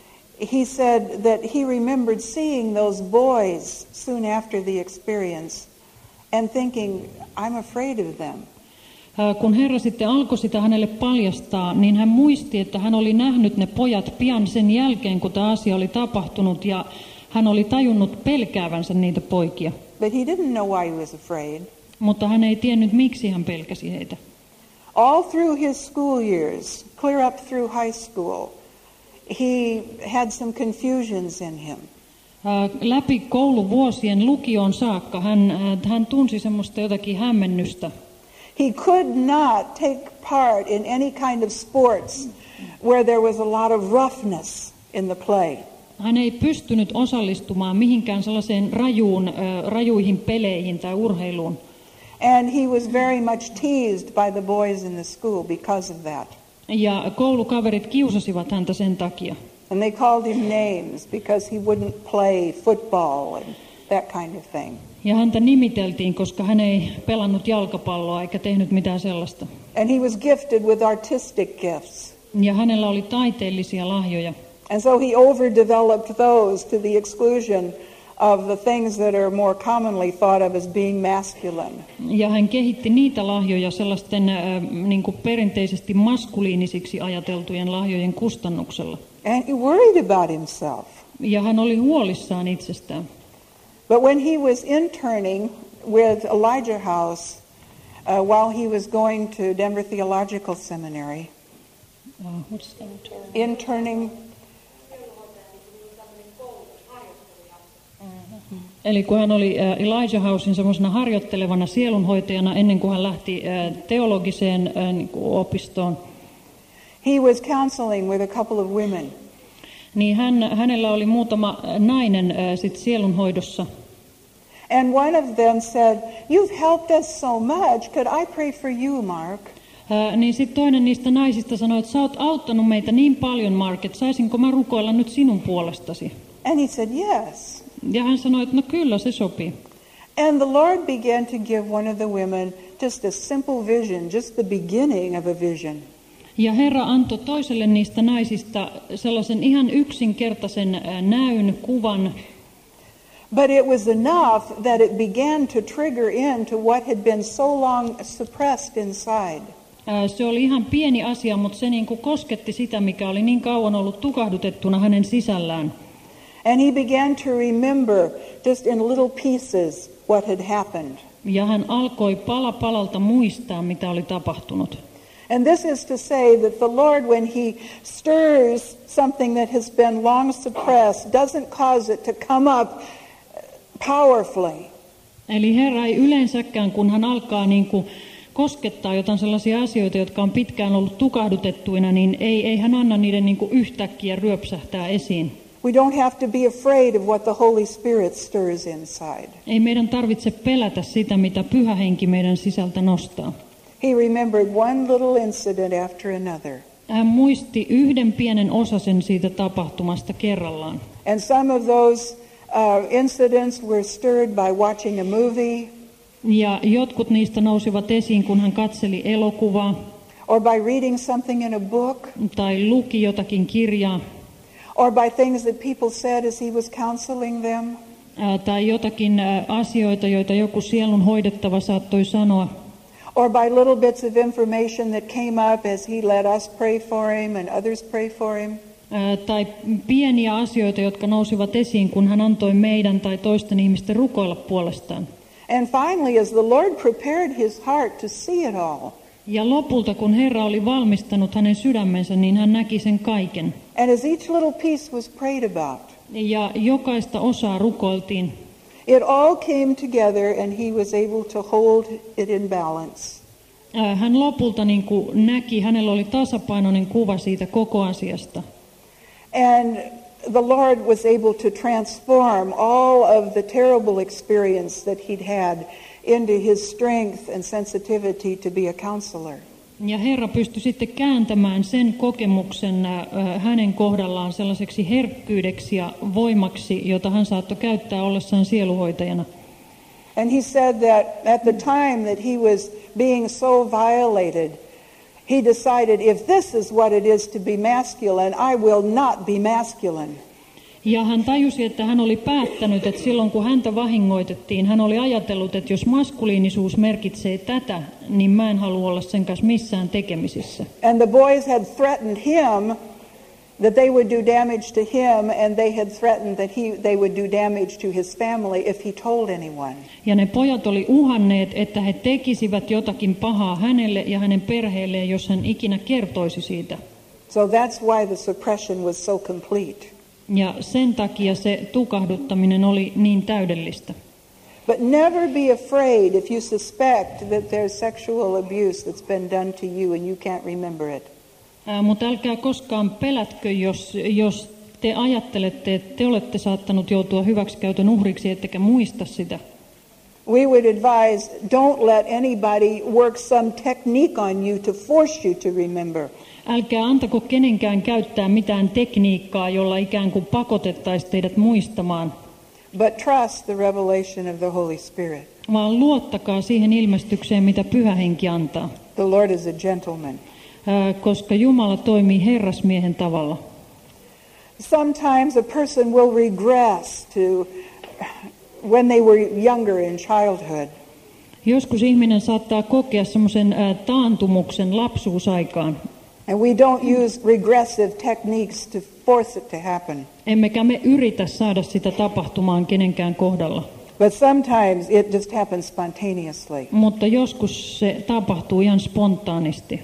he said that he remembered seeing those boys soon after the experience and thinking, I'm afraid of them. Kun Herra sitten alkoi sitä hänelle paljastaa, niin hän muisti, että hän oli nähnyt ne pojat pian sen jälkeen, kun tämä asia oli tapahtunut, ja hän oli tajunnut pelkäävänsä niitä poikia. But he didn't know why he was afraid. Mutta hän ei tiennyt, miksi hän pelkäsi heitä. All through his school years, clear up through high school, he had some confusions in him. Läpi kouluvuosien lukioon saakka hän, hän tunsi semmoista jotakin hämmennystä. He could not take part in any kind of sports where there was a lot of roughness in the play. Hän ei pystynyt osallistumaan mihinkään sellaiseen rajuun, rajuihin peleihin tai urheiluun. And he was very much teased by the boys in the school because of that. Ja koulukaverit kiusasivat häntä sen takia. And they called him names because he wouldn't play football and that kind of thing. Ja häntä nimiteltiin, koska hän ei pelannut jalkapalloa eikä tehnyt mitään sellaista. And he was gifted with artistic gifts. Ja hänellä oli taiteellisia lahjoja. And so he overdeveloped those to the exclusion of the things that are more commonly thought of as being masculine. Ja hän kehitti niitä lahjoja sellaisten äh, niin kuin perinteisesti maskuliinisiksi ajateltujen lahjojen kustannuksella. And he worried about himself. Ja hän oli huolissaan itsestään. But when he was interning with Elijah House uh, while he was going to Denver Theological Seminary, uh, what's that? interning. Eli kun hän oli Elijah Housen semmoisena harjoittelevana sielunhoitajana ennen kuin hän lähti teologiseen opistoon. He was counseling with a couple of women. Niin hän, hänellä oli muutama nainen sit sielunhoidossa. And one of them said, "You've helped us so much. Could I pray for you, Mark?" Ää, niin sitten toinen niistä naisista sanoi, että sä oot auttanut meitä niin paljon, Mark, että saisinko mä rukoilla nyt sinun puolestasi? And he said, "Yes." Ja hän sanoi, että no kyllä, se sopii. And the Lord began to give one of the women just a simple vision, just the beginning of a vision. Ja Herra antoi toiselle niistä naisista sellaisen ihan yksinkertaisen näyn, kuvan. But it was enough that it began to trigger into what had been so long suppressed inside. Se oli ihan pieni asia, mutta se niin kuin kosketti sitä, mikä oli niin kauan ollut tukahdutettuna hänen sisällään. And he began to remember just in little pieces what had happened. Ja hän alkoi pala palalta muistaa, mitä oli tapahtunut. And this is to say that the Lord, when he stirs something that has been long suppressed, doesn't cause it to come up powerfully. Eli Herra ei yleensäkään, kun hän alkaa niin kuin koskettaa jotain sellaisia asioita, jotka on pitkään ollut tukahdutettuina, niin ei, ei hän anna niiden niin kuin yhtäkkiä ryöpsähtää esiin. We don't have to be afraid of what the Holy Spirit stirs inside. Ei meidän tarvitse pelätä sitä, mitä Pyhä Henki meidän sisältä nostaa. He remembered one little incident after another. Hän muisti yhden pienen osasen siitä tapahtumasta kerrallaan. And some of those uh, incidents were stirred by watching a movie. Ja jotkut niistä nousivat esiin, kun hän katseli elokuvaa. Or by reading something in a book. Tai luki jotakin kirjaa. Or by things that people said as he was counseling them. Ää, tai jotakin ää, asioita, joita joku sielun hoidettava saattoi sanoa. Or by little bits of information that came up as he let us pray for him and others pray for him. Ää, tai pieniä asioita, jotka nousivat esiin, kun hän antoi meidän tai toisten ihmisten rukoilla puolestaan. And finally, as the Lord prepared his heart to see it all. Ja lopulta, kun Herra oli valmistanut hänen sydämensä, niin hän näki sen kaiken. And as each little piece was prayed about. Ja jokaista osaa rukoiltiin. It all came together and he was able to hold it in balance. Hän lopulta niin kuin näki, hänellä oli tasapainoinen kuva siitä koko asiasta. And the Lord was able to transform all of the terrible experience that he'd had into his strength and sensitivity to be a counselor. Ja Herra pystyi sitten kääntämään sen kokemuksen äh, hänen kohdallaan sellaiseksi herkkyydeksi ja voimaksi, jota hän saattoi käyttää ollessaan sieluhoitajana. And he said that at the time that he was being so violated, he decided, if this is what it is to be masculine, I will not be masculine. Ja hän tajusi, että hän oli päättänyt, että silloin kun häntä vahingoitettiin, hän oli ajatellut, että jos maskuliinisuus merkitsee tätä, niin mä en halua olla sen kanssa missään tekemisissä. And the boys had threatened him that they would do damage to him, and they had threatened that he, they would do damage to his family if he told anyone. Ja ne pojat oli uhanneet, että he tekisivät jotakin pahaa hänelle ja hänen perheelleen, jos hän ikinä kertoisi siitä. So that's why the suppression was so complete. Ja sen takia se tukahduttaminen oli niin täydellistä. But never be afraid if you suspect that there's sexual abuse that's been done to you and you can't remember it. Ää, mutta älkää koskaan pelätkö, jos, jos te ajattelette, että te olette saattanut joutua hyväksikäytön uhriksi, ettekä muista sitä. We would advise, don't let anybody work some technique on you to force you to remember. Älkää antako kenenkään käyttää mitään tekniikkaa, jolla ikään kuin pakotettaisiin teidät muistamaan, but trust the revelation of the Holy Spirit. vaan luottakaa siihen ilmestykseen, mitä Pyhä Henki antaa. The Lord is a gentleman. Ää, koska Jumala toimii herrasmiehen tavalla. Sometimes a person will regress to when they were younger in childhood. Joskus ihminen saattaa kokea semmoisen taantumuksen lapsuusaikaan. And we don't use regressive techniques to force it to happen. Emmekä me yritä saada sitä tapahtumaan kenenkään kohdalla. But sometimes it just happens spontaneously. Mutta joskus se tapahtuu ihan spontaanisti.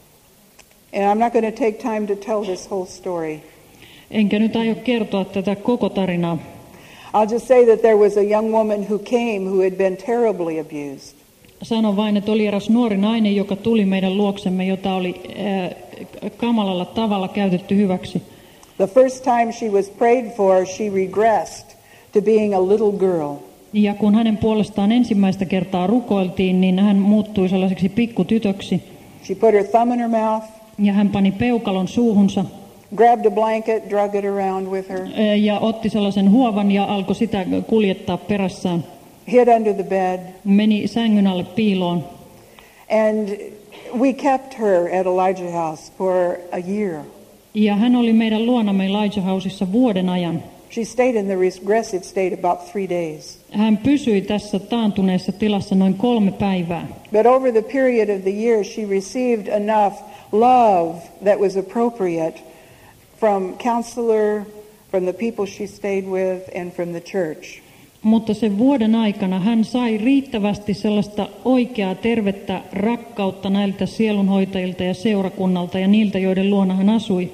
And I'm not going to take time to tell this whole story. Enkä nyt aio kertoa tätä koko tarinaa. I'll just say that there was a young woman who came who had been terribly abused. Sanon vain, että oli eräs nuori nainen, joka tuli meidän luoksemme, jota oli äh, kamalalla tavalla käytetty hyväksi. The first time she was prayed for, she regressed to being a little girl. Ja kun hänen puolestaan ensimmäistä kertaa rukoiltiin, niin hän muuttui sellaiseksi pikkutytöksi. She put her thumb in her mouth. Ja hän pani peukalon suuhunsa. Grabbed a blanket, drug it around with her. Ja otti sellaisen huovan ja alkoi sitä kuljettaa perässään. Hid under the bed. Meni sängyn alle piiloon. And we kept her at Elijah House for a year. Ja hän oli meidän luonamme Elijah Houseissa vuoden ajan. She stayed in the regressive state about three days. Hän pysyi tässä taantuneessa tilassa noin kolme päivää. But over the period of the year, she received enough love that was appropriate from counselor, from the people she stayed with, and from the church. Mutta sen vuoden aikana hän sai riittävästi sellaista oikeaa, tervettä rakkautta näiltä sielunhoitajilta ja seurakunnalta ja niiltä, joiden luona hän asui,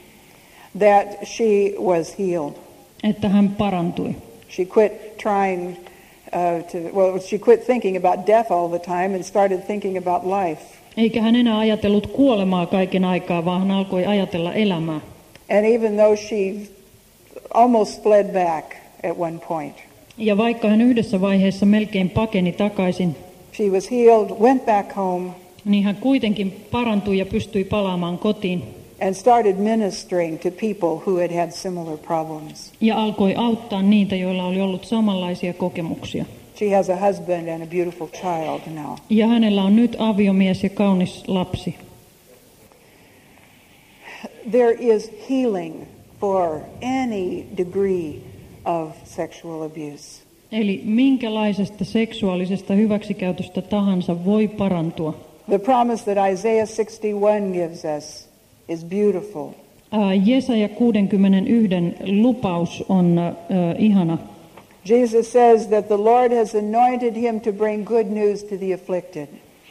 that she was healed. Että hän parantui. She quit trying uh, to, well, she quit thinking about death all the time and started thinking about life. Eikä hän enää ajatellut kuolemaa kaiken aikaa, vaan hän alkoi ajatella elämää. And even though she almost fled back at one point. Ja vaikka hän yhdessä vaiheessa melkein pakeni takaisin, she was healed, went back home, niin hän kuitenkin parantui ja pystyi palaamaan kotiin. And started ministering to people who had had similar problems. Ja alkoi auttaa niitä, joilla oli ollut samanlaisia kokemuksia. She has a husband and a beautiful child now. Ja hänellä on nyt aviomies ja kaunis lapsi. There is healing for any degree of sexual abuse. Eli minkälaisesta seksuaalisesta hyväksikäytöstä tahansa voi parantua. The promise that Isaiah sixty-one gives us is beautiful. Uh, Jesaja kuusikymmentäyksi lupaus on uh, ihana. Jesus says that the Lord has anointed him to bring good news to the afflicted.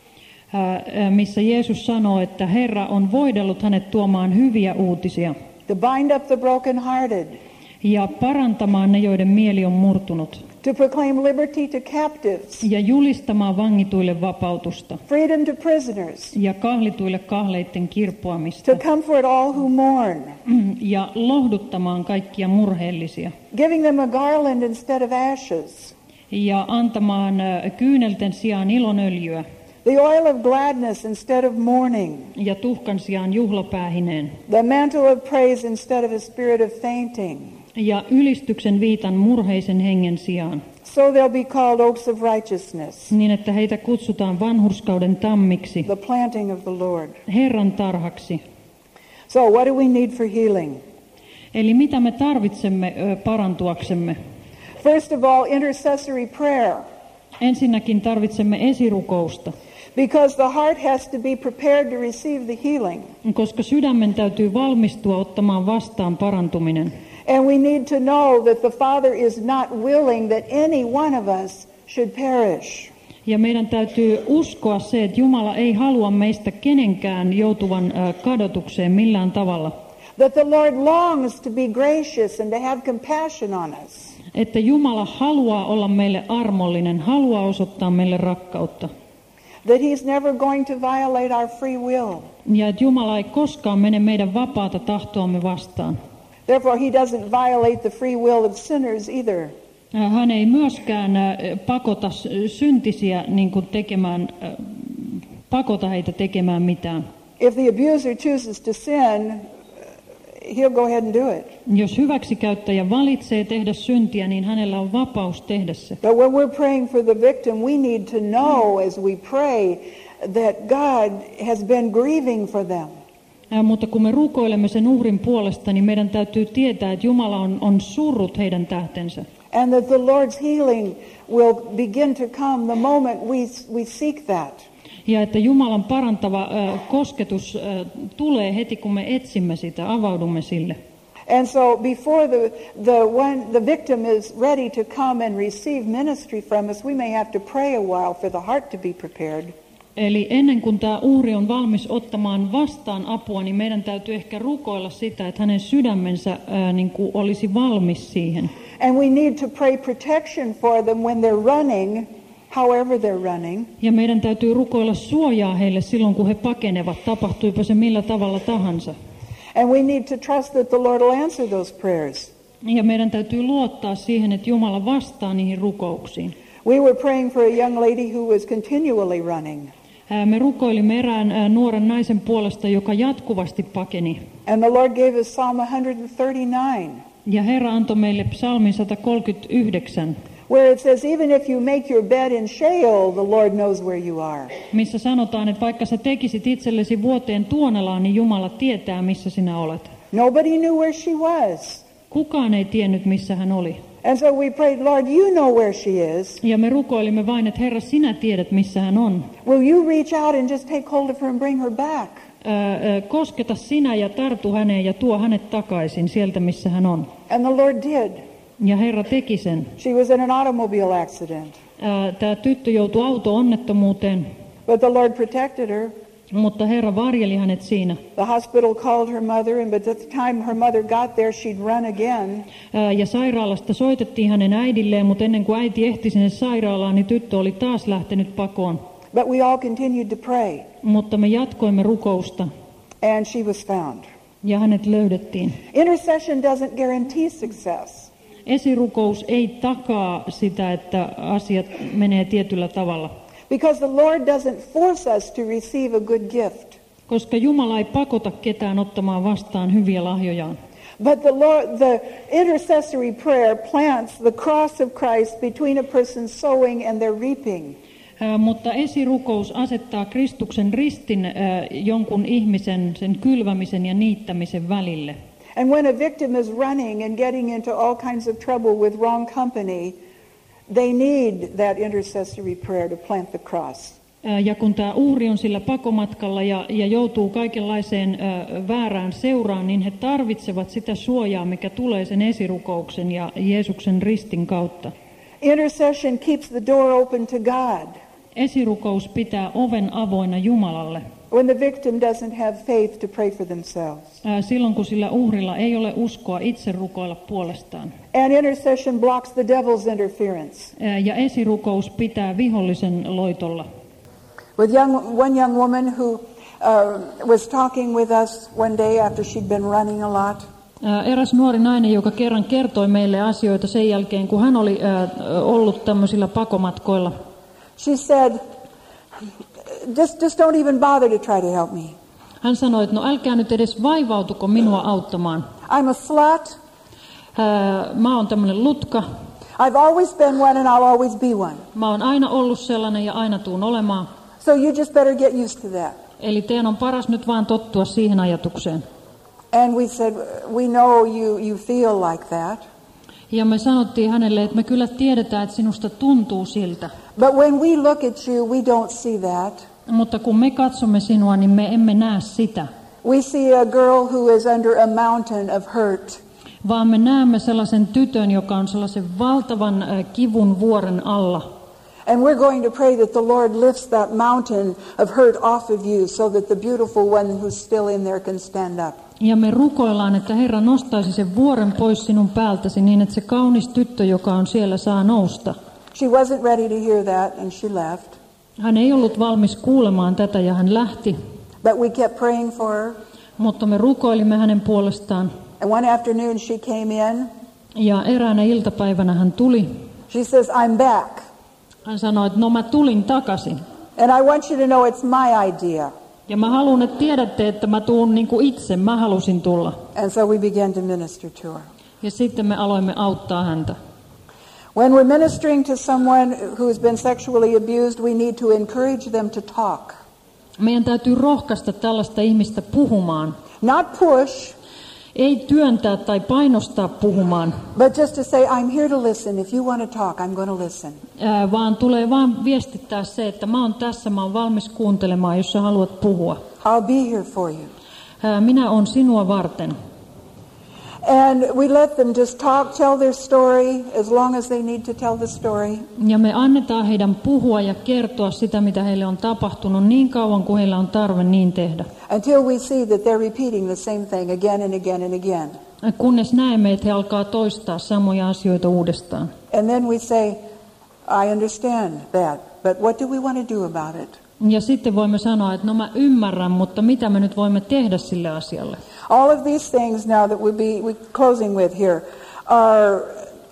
Uh, missä Jeesus sanoo, että Herra on voidellut hänet tuomaan hyviä uutisia. To bind up the brokenhearted. Ja parantamaan ne, joiden mieli on murtunut. To proclaim liberty to captives. Ja julistamaan vangituille vapautusta. Freedom to prisoners. Ja kahlituille kahleitten kirppuamista. To comfort all who mourn. Ja lohduttamaan kaikkia murheellisia. Giving them a garland instead of ashes. Ja antamaan kyynelten sijaan ilonöljyä. The oil of gladness instead of mourning. Ja tuhkan sijaan juhlapäähineen. The mantle of praise instead of a spirit of fainting. Ja ylistyksen viitan murheisen hengen sijaan. So they'll be called oaks of righteousness. Niin, että heitä kutsutaan vanhurskauden tammiksi. The planting of the Lord. Herran tarhaksi. So what do we need for healing? Eli mitä me tarvitsemme parantuaksemme? First of all, intercessory prayer. Ensinnäkin tarvitsemme esirukousta. Because the heart has to be prepared to receive the healing. Koska sydämen täytyy valmistua ottamaan vastaan parantuminen. And we need to know that the Father is not willing that any one of us should perish. Ja meidän täytyy uskoa se, että Jumala ei halua meistä kenenkään joutuvan kadotukseen millään tavalla. That the Lord longs to be gracious and to have compassion on us. Että Jumala haluaa olla meille armollinen, haluaa osoittaa meille rakkautta. That he's never going to violate our free will. Ja että Jumala ei koskaan mene meidän vapaata tahtoamme vastaan. Therefore he doesn't violate the free will of sinners either. Hän ei myöskään pakota syntisiä niin kuin tekemään, pakota heitä tekemään mitään. If the abuser chooses to sin, he'll go ahead and do it. Jos hyväksikäyttäjä valitsee tehdä syntiä, niin hänellä on vapaus tehdä se. But when we're praying for the victim, we need to know as we pray that God has been grieving for them. Ja, mutta kun me rukoilemme sen uhrin puolesta, niin meidän täytyy tietää, että Jumala on, on surrut heidän tähtensä. And that the Lord's healing will begin to come the moment we, we seek that. Ja että Jumalan parantava äh, kosketus äh, tulee heti, kun me etsimme sitä, avaudumme sille. And so before the, the, one, the victim is ready to come and receive ministry from us, we may have to pray a while for the heart to be prepared. Eli ennen kuin tämä uhri on valmis ottamaan vastaan apua, niin meidän täytyy ehkä rukoilla sitä, että hänen sydämensä ää, niin kuin olisi valmis siihen. And we need to pray protection for them when they're running, however they're running. Ja meidän täytyy rukoilla suojaa heille silloin, kun he pakenevat, tapahtuipa se millä tavalla tahansa. And we need to trust that the Lord will answer those prayers. Ja meidän täytyy luottaa siihen, että Jumala vastaa niihin rukouksiin. We were praying for a young lady who was continually running. Me rukoilimme erään nuoren naisen puolesta, joka jatkuvasti pakeni. And the Lord gave us Psalm one thirty-nine. Ja Herra antoi meille psalmin sata kolmekymmentäyhdeksän. Where it says, even if you make your bed in Sheol, the Lord knows where you are. Missä sanotaan, että vaikka sä tekisit itsellesi vuoteen tuonelaan, niin Jumala tietää, missä sinä olet. Nobody knew where she was. Kukaan ei tiennyt, missä hän oli. And so we prayed, Lord, you know where she is. Ja me rukoilimme vain, että Herra, sinä tiedät, missä hän on. Will you reach out and just take hold of her and bring her back? Ää, kosketa sinä ja tartu häneen ja tuo hänet takaisin sieltä, missä hän on. And the Lord did. Ja Herra teki sen. She was in an automobile accident. Tämä tyttö joutui auto-onnettomuuteen. But the Lord protected her. Mutta Herra varjeli hänet siinä. The hospital called her mother, and but at the time her mother got there, she'd run again. Ja sairaalasta soitettiin hänen äidilleen, mutta ennen kuin äiti ehti sinne sairaalaan, niin tyttö oli taas lähtenyt pakoon. But we all continued to pray. Mutta me jatkoimme rukousta. And she was found. Ja hänet löydettiin. Intercession doesn't guarantee success. Esirukous ei takaa sitä, että asiat menee tietyllä tavalla. Because the Lord doesn't force us to receive a good gift. Koska Jumala ei pakota ketään ottamaan vastaan hyviä lahjojaan. But the Lord, the intercessory prayer plants the cross of Christ between a person's sowing and their reaping. Äh, mutta esirukous asettaa Kristuksen ristin äh, jonkun ihmisen sen kylvämisen ja niittämisen välille. And when a victim is running and getting into all kinds of trouble with wrong company, they need that intercessory prayer to plant the cross. Ja kun tämä uhri on sillä pakomatkalla ja, ja joutuu kaikenlaiseen äh, väärään seuraan, niin he tarvitsevat sitä suojaa, mikä tulee sen esirukouksen ja Jeesuksen ristin kautta. Intercession keeps the door open to God. Esirukous pitää oven avoinna Jumalalle. When the victim doesn't have faith to pray for themselves. Äh, silloin kun sillä uhrilla ei ole uskoa itse rukoilla puolestaan. And intercession blocks the devil's interference. Äh, ja esirukous pitää vihollisen loitolla. With young, one young woman who uh, was talking with us one day after she'd been running a lot. Eräs nuori nainen, joka kerran kertoi meille asioita sen jälkeen, kun hän oli äh, ollut tämmöisillä pakomatkoilla. She said, just, just don't even bother to try to help me. Hän sanoi, että no älkää nyt edes vaivautuko minua auttamaan. I'm a slut. Äh, mä oon tämmöinen lutka. I've always been one and I'll always be one. Mä oon aina ollut sellainen ja aina tuun olemaan. So you just better get used to that. Eli teidän on paras nyt vaan tottua siihen ajatukseen. And we said, we know you, you feel like that. Ja me sanottiin hänelle, että me kyllä tiedetään, että sinusta tuntuu siltä. But when we look at you, we don't see that. Mutta kun me katsomme sinua, niin me emme näe sitä. We see a girl who is under a mountain of hurt. Vaan me näemme sellaisen tytön, joka on sellaisen valtavan kivun vuoren alla. And we're going to pray that the Lord lifts that mountain of hurt off of you so that the beautiful one who's still in there can stand up. Ja me rukoillaan, että Herra nostaisi sen vuoren pois sinun päältäsi niin, että se kaunis tyttö, joka on siellä, saa nousta. She wasn't ready to hear that and she left. Hän ei ollut valmis kuulemaan tätä ja hän lähti. But we kept praying for her. Mutta me rukoilimme hänen puolestaan. And one afternoon she came in. Ja eräänä iltapäivänä hän tuli. She says, I'm back. Hän sanoi, että no mä tulin takaisin. And I want you to know it's my idea. Ja mä haluan, että tiedätte, että mä tuun niin kuin itse, mä halusin tulla. And so we began to minister to her. Ja sitten me aloimme auttaa häntä. When we're ministering to someone who's been sexually abused, we need to encourage them to talk. Meidän täytyy rohkaista tällaista ihmistä puhumaan. Not push. Ei työntää tai painostaa puhumaan. But just to say, I'm here to listen. If you want to talk, I'm going to listen. Ää, vaan tulee vaan viestittää se, että mä oon tässä, mä oon valmis kuuntelemaan, jos sä haluat puhua. I'll be here for you. Ää, minä oon sinua varten. And we let them just talk, tell their story, as long as they need to tell the story. Ja me annetaan heidän puhua ja kertoa sitä, mitä heille on tapahtunut, niin kauan kuin heillä on tarve niin tehdä. Until we see that they're repeating the same thing again and again and again. Kunnes näemme, että he alkaa toistaa samoja asioita uudestaan. And then we say, I understand that, but what do we want to do about it? Ja sitten voimme sanoa, että no mä ymmärrän, mutta mitä me nyt voimme tehdä sille asialle? All of these things now that we'll be we're closing with here are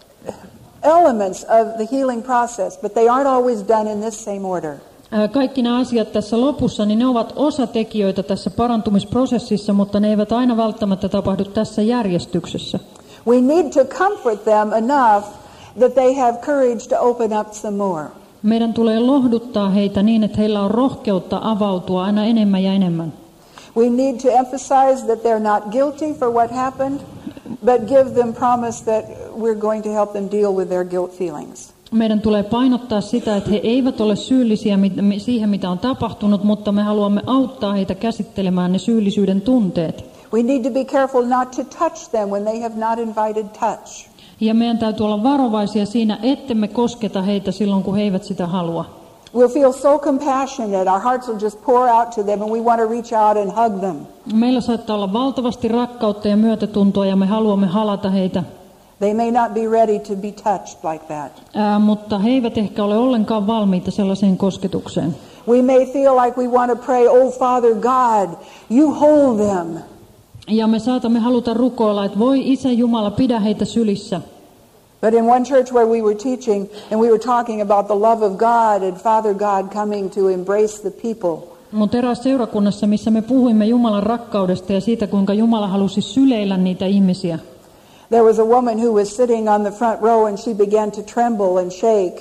elements of the healing process, but they aren't always done in this same order. Kaikki nämä asiat tässä lopussa, niin ne ovat osatekijöitä tässä parantumisprosessissa, mutta ne eivät aina välttämättä tapahdu tässä järjestyksessä. We need to comfort them enough that they have courage to open up some more. Meidän tulee lohduttaa heitä niin, että heillä on rohkeutta avautua aina enemmän ja enemmän. We need to emphasize that they're not guilty for what happened, but give them promise that we're going to help them deal with their guilt feelings. Meidän tulee painottaa sitä, että he eivät ole syyllisiä siihen, mitä on tapahtunut, mutta me haluamme auttaa heitä käsittelemään ne syyllisyyden tunteet. We need to be careful not to touch them when they have not invited touch. Ja meidän täytyy olla varovaisia siinä, ettemme kosketa heitä silloin, kun he eivät sitä halua. We'll feel so compassionate, our hearts will just pour out to them and we want to reach out and hug them. Meillä saattaa olla valtavasti rakkautta ja myötätuntoa ja me haluamme halata heitä. They may not be ready to be touched like that. Ää, mutta he eivät ehkä ole ollenkaan valmiita sellaiseen kosketukseen. We may feel like we want to pray, oh Father God, you hold them. Ja me saatamme haluta rukoilla, että voi Isä Jumala, pidä heitä sylissä. But in one church where we were teaching and we were talking about the love of God and Father God coming to embrace the people. Mutta eräässä seurakunnassa, missä me puhuimme Jumalan rakkaudesta ja siitä, kuinka Jumala halusi syleillä niitä ihmisiä. There was a woman who was sitting on the front row and she began to tremble and shake.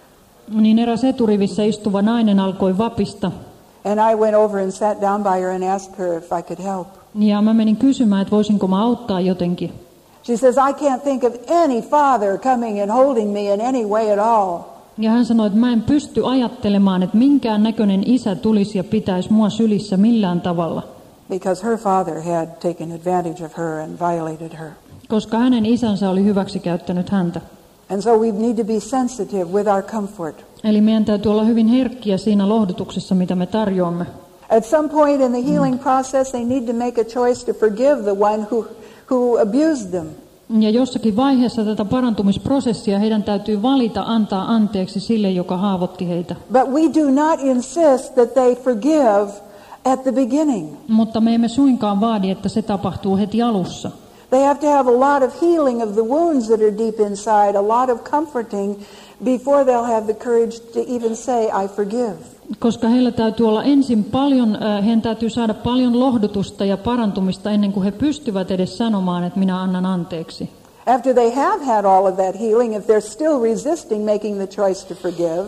Niin eräs eturivissä istuva nainen alkoi vapista. And I went over and sat down by her and asked her if I could help. Ja mä menin kysymään, että voisinko mä auttaa jotenkin. She says, I can't think of any father coming and holding me in any way at all. Ja hän sanoi, että mä en pysty ajattelemaan, että minkään näköinen isä tulisi ja pitäisi mua sylissä millään tavalla. Because her father had taken advantage of her and violated her. Koska hänen isänsä oli hyväksikäyttänyt häntä. And so we need to be sensitive with our comfort. Eli meidän täytyy olla hyvin herkkiä siinä lohdutuksessa, mitä me tarjoamme. At some point in the healing process, they need to make a choice to forgive the one who, who abused them. Ja jossakin vaiheessa tätä parantumisprosessia heidän täytyy valita antaa anteeksi sille, joka haavoitti heitä. But we do not insist that they forgive at the beginning. Mutta me emme suinkaan vaadi, että se tapahtuu heti alussa. They have to have a lot of healing of the wounds that are deep inside, a lot of comforting before they'll have the courage to even say, I forgive. Koska heillä täytyy olla ensin paljon, heidän täytyy saada paljon lohdutusta ja parantumista ennen kuin he pystyvät edes sanomaan, että minä annan anteeksi. After they have had all of that healing, if they're still resisting making the choice to forgive,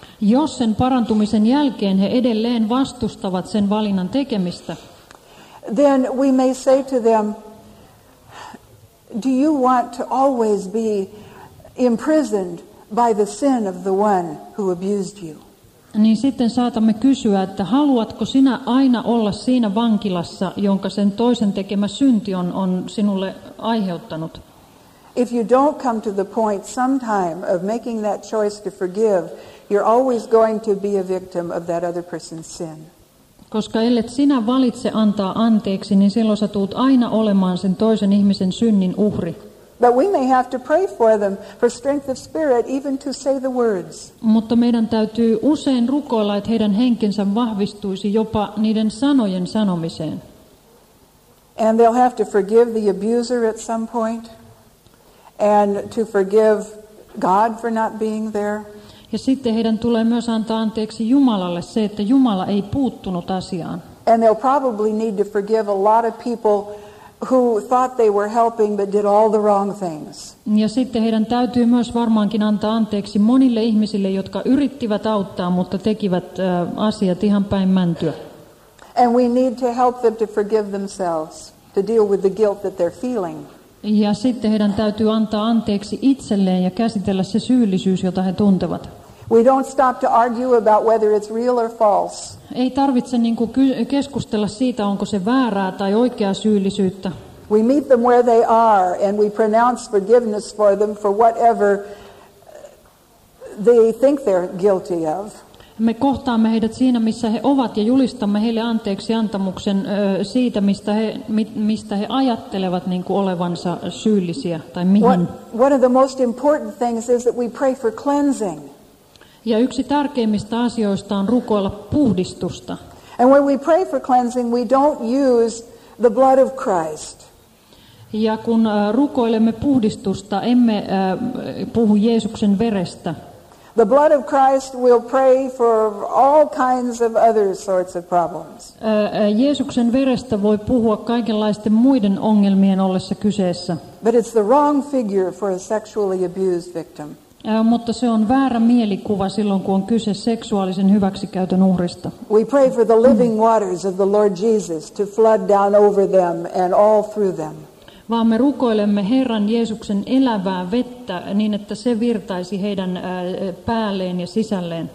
jos sen parantumisen jälkeen he edelleen vastustavat sen valinnan tekemistä, then we may say to them, do you want to always be imprisoned by the sin of the one who abused you? Niin sitten saatamme kysyä, että haluatko sinä aina olla siinä vankilassa, jonka sen toisen tekemä synti on, on sinulle aiheuttanut? If you don't come to the point sometime of making that choice to forgive, you're always going to be a victim of that other person's sin. Koska ellet sinä valitse antaa anteeksi, niin silloin sä tuut aina olemaan sen toisen ihmisen synnin uhri. But we may have to pray for them for strength of spirit, even to say the words. Mutta meidän täytyy usein rukoilla, että heidän henkensä vahvistuisi jopa niiden sanojen sanomiseen. And they'll have to forgive the abuser at some point, and to forgive God for not being there. Ja sitten heidän tulee myös antaa anteeksi Jumalalle se, että Jumala ei puuttunut asiaan. And they'll probably need to forgive a lot of people who thought they were helping but did all the wrong things. Ja sitten heidän täytyy myös varmaankin antaa anteeksi monille ihmisille, jotka yrittivät auttaa, mutta tekivät äh, asiat ihan päin mäntyä. And we need to help them to forgive themselves, to deal with the guilt that they're feeling. Ja sitten heidän täytyy antaa anteeksi itselleen ja käsitellä se syyllisyys, jota he tuntevat. We don't stop to argue about whether it's real or false. Ei tarvitse niin kuin keskustella siitä, onko se väärää tai oikeaa syyllisyyttä. We meet them where they are and we pronounce forgiveness for them for whatever they think they're guilty of. Me kohtaamme heidät siinä, missä he ovat, ja julistamme heille anteeksi antamuksen ö, siitä, mistä he, mi, mistä he ajattelevat niin kuin olevansa syyllisiä tai mihin. One, one of the most important things is that we pray for cleansing. Ja yksi tärkeimmistä asioista on rukoilla puhdistusta. And when we pray for cleansing, we don't use the blood of Christ. Ja kun ö, rukoilemme puhdistusta, emme ö, puhu Jeesuksen verestä. The blood of Christ will pray for all kinds of other sorts of problems. Jeesuksen verestä voi puhua kaikenlaisten muiden ongelmien ollessa kyseessä. But it's the wrong figure for a sexually abused victim. Mutta se on väärä mielikuva silloin, kun on kyse seksuaalisen hyväksikäytön uhrista. We pray for the living waters of the Lord Jesus to flood down over them and all through them. Vaan me rukoilemme Herran Jeesuksen elävää vettä niin, että se virtaisi heidän päälleen ja sisälleen.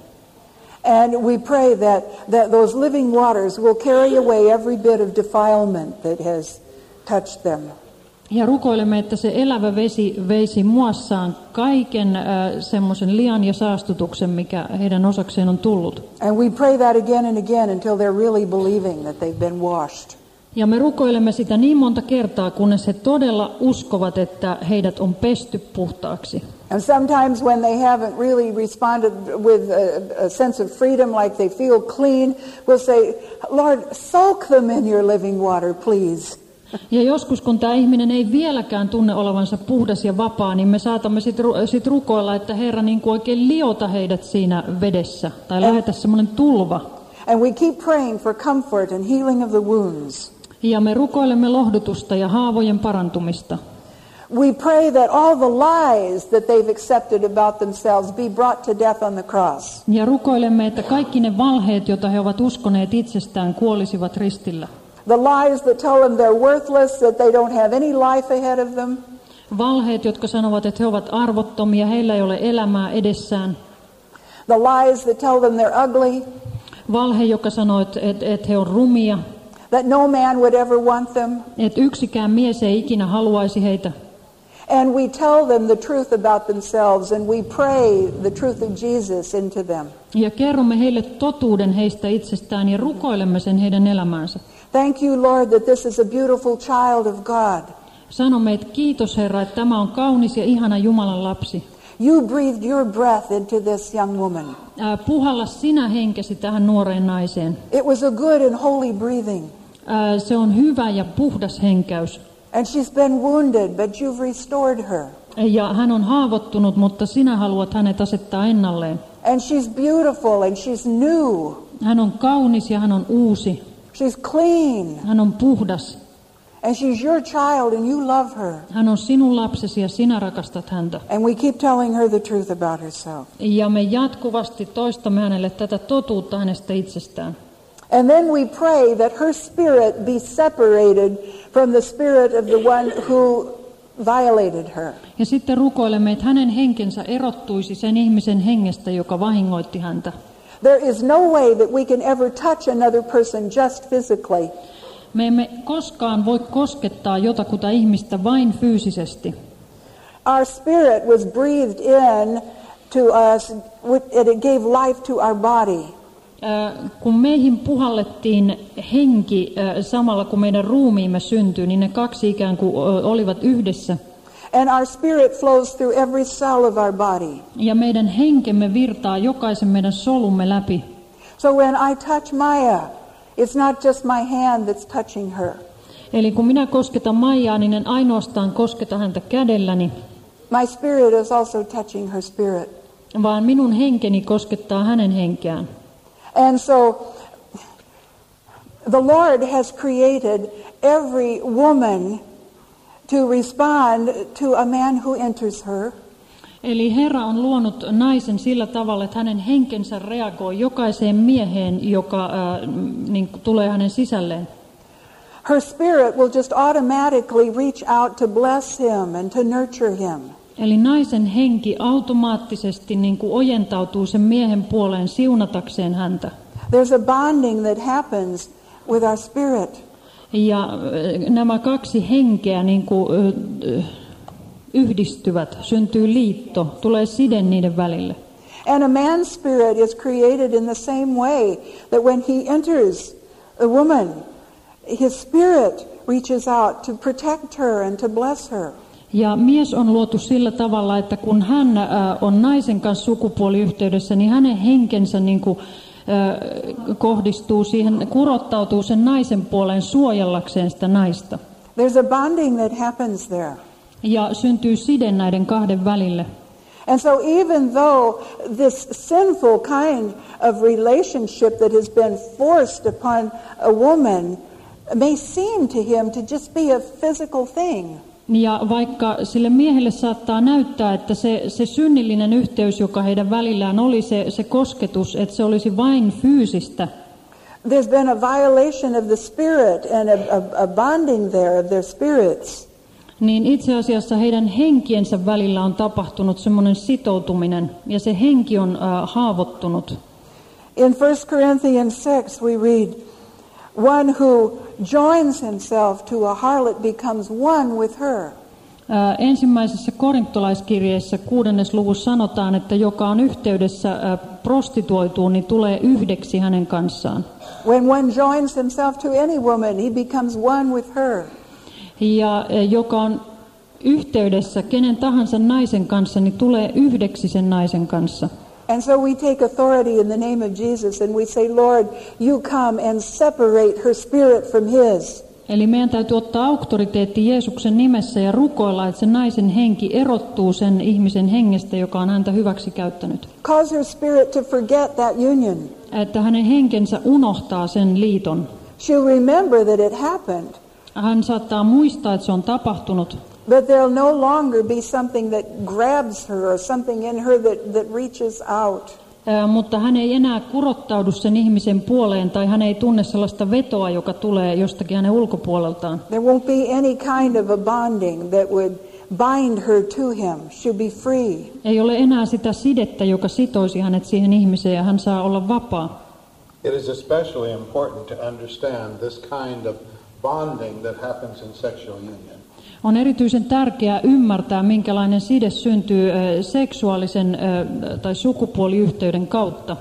And we pray that, that those living waters will carry away every bit of defilement that has touched them. Ja rukoilemme, että se elävä vesi veisi muassaan kaiken äh, semmoisen lian ja saastutuksen, mikä heidän osakseen on tullut. And we pray that again and again until they're really believing that they've been washed. Ja me rukoilemme sitä niin monta kertaa, kunnes he todella uskovat, että heidät on pesty puhtaaksi. And sometimes when they haven't really responded with a, a sense of freedom, like they feel clean, we'll say, Lord, soak them in your living water, please. Ja joskus, kun tämä ihminen ei vieläkään tunne olevansa puhdas ja vapaa, niin me saatamme sitten sit rukoilla, että Herra niin kuin oikein liota heidät siinä vedessä, tai lähetä semmoinen tulva. And we keep praying for comfort and healing of the wounds. Ja me rukoilemme lohdutusta ja haavojen parantumista. We pray that all the lies that they've accepted about themselves be brought to death on the cross. Ja rukoilemme, että kaikki ne valheet, joita he ovat uskoneet itsestään, kuolisivat ristillä. The lies that tell them they're worthless, that they don't have any life ahead of them. Valheet, jotka sanovat, että he ovat arvottomia, heillä ei ole elämää edessään. The lies that tell them they're ugly. Valhe, joka sanoo, että, että, että he on rumia. That no man would ever want them. Että yksikään mies ei ikinä haluaisi heitä. And we tell them the truth about themselves and we pray the truth of Jesus into them. Ja kerromme heille totuuden heistä itsestään ja rukoilemme sen heidän elämäänsä. Thank you, Lord, that this is a beautiful child of God. Sanomme, että kiitos Herra, että tämä on kaunis ja ihana Jumalan lapsi. You breathed your breath into this young woman. Ää, puhalla sinä henkesi tähän nuoreen naiseen. It was a good and holy breathing. Ää, se on hyvä ja puhdas henkäys. And she's been wounded, but you've restored her. Ja hän on haavoittunut, mutta sinä haluat hänet asettaa ennalleen. And she's beautiful and she's new. Hän on kaunis ja hän on uusi. She's clean. Hän on puhdas. And she's your child and you love her. Hän on sinun lapsesi ja sinä rakastat häntä. And we keep telling her the truth about herself. Ja me jatkuvasti toistamme hänelle tätä totuutta hänestä itsestään. And then we pray that her spirit be separated from the spirit of the one who violated her. Ja sitten rukoilemme, että hänen henkensä erottuisi sen ihmisen hengestä, joka vahingoitti häntä. There is no way that we can ever touch another person just physically. Me emme koskaan voi koskettaa jotakuta ihmistä vain fyysisesti. Our spirit was breathed in to us and it gave life to our body. Kun meihin puhallettiin henki samalla kun meidän ruumiimme syntyi, niin ne kaksi ikään kuin olivat yhdessä. And our spirit flows through every cell of our body. Ja meidän henkemme virtaa jokaisen meidän solumme läpi. So when I touch Maya, it's not just my hand that's touching her. Eli kun minä kosketan Maijaa, niin en ainoastaan kosketa häntä kädelläni. My spirit is also touching her spirit. Vaan minun henkeni koskettaa hänen henkeään. And so The Lord has created every woman to respond to a man who enters her. Eli Herra on luonut naisen sillä tavalla, että hänen henkensä reagoi jokaiseen mieheen, joka äh, niin, tulee hänen sisälleen. Her spirit will just automatically reach out to bless him and to nurture him. Eli naisen henki automaattisesti niin kuin ojentautuu sen miehen puoleen siunatakseen häntä. There's a bonding that happens with our spirit. Ja nämä kaksi henkeä niin kuin, yhdistyvät, syntyy liitto, tulee side niiden välille. And a man's spirit is created in the same way that when he enters a woman, his spirit reaches out to protect her and to bless her. Ja mies on luotu sillä tavalla, että kun hän on naisen kanssa sukupuoliyhteydessä, niin hänen henkensä niin kuin, äh, kohdistuu siihen, kurottautuu sen naisen puoleen suojellakseen sitä naista. There's a bonding that happens there. Ja syntyy side näiden kahden välille. And so even though this sinful kind of relationship that has been forced upon a woman may seem to him to just be a physical thing. Ja vaikka sille miehelle saattaa näyttää, että se, se synnillinen yhteys, joka heidän välillään oli, se, se kosketus, että se olisi vain fyysistä. There's been a violation of the spirit and a, a, a bonding there of their spirits. Niin itse asiassa heidän henkiensä välillä on tapahtunut semmoinen sitoutuminen, ja se henki on äh, haavoittunut. In First Corinthians six we read, one who joins himself to a harlot becomes one with her. Ää, ensimmäisessä korintolaiskirjeessä kuudennes luvussa sanotaan, että joka on yhteydessä ää, prostituoituun, niin tulee yhdeksi hänen kanssaan. When one joins himself to any woman, he becomes one with her. Ja ää, joka on yhteydessä kenen tahansa naisen kanssa, niin tulee yhdeksi sen naisen kanssa. And so we take authority in the name of Jesus and we say, Lord, you come and separate her spirit from his. Eli meidän täytyy ottaa auktoriteetti Jeesuksen nimessä ja rukoilla, että sen naisen henki erottuu sen ihmisen hengestä, joka on häntä hyväksi käyttänyt. Cause her spirit to forget that union. Että hänen henkensä unohtaa sen liiton. She'll remember that it happened. Hän saattaa muistaa, että se on tapahtunut. But there'll no longer be something that grabs her or something in her that, that reaches out. Ää, mutta hän ei enää kurottaudu sen ihmisen puoleen tai hän ei tunne sellaista vetoa, joka tulee jostakin hänen ulkopuoleltaan. There won't be any kind of a bonding that would bind her to him. She'll be free. Ei ole enää sitä sidettä, joka sitoisi hänet siihen ihmiseen ja hän saa olla vapaa. It is especially important to understand this kind of bonding that happens in sexual union. On erityisen tärkeää ymmärtää, minkälainen side syntyy seksuaalisen tai sukupuoliyhteyden kautta.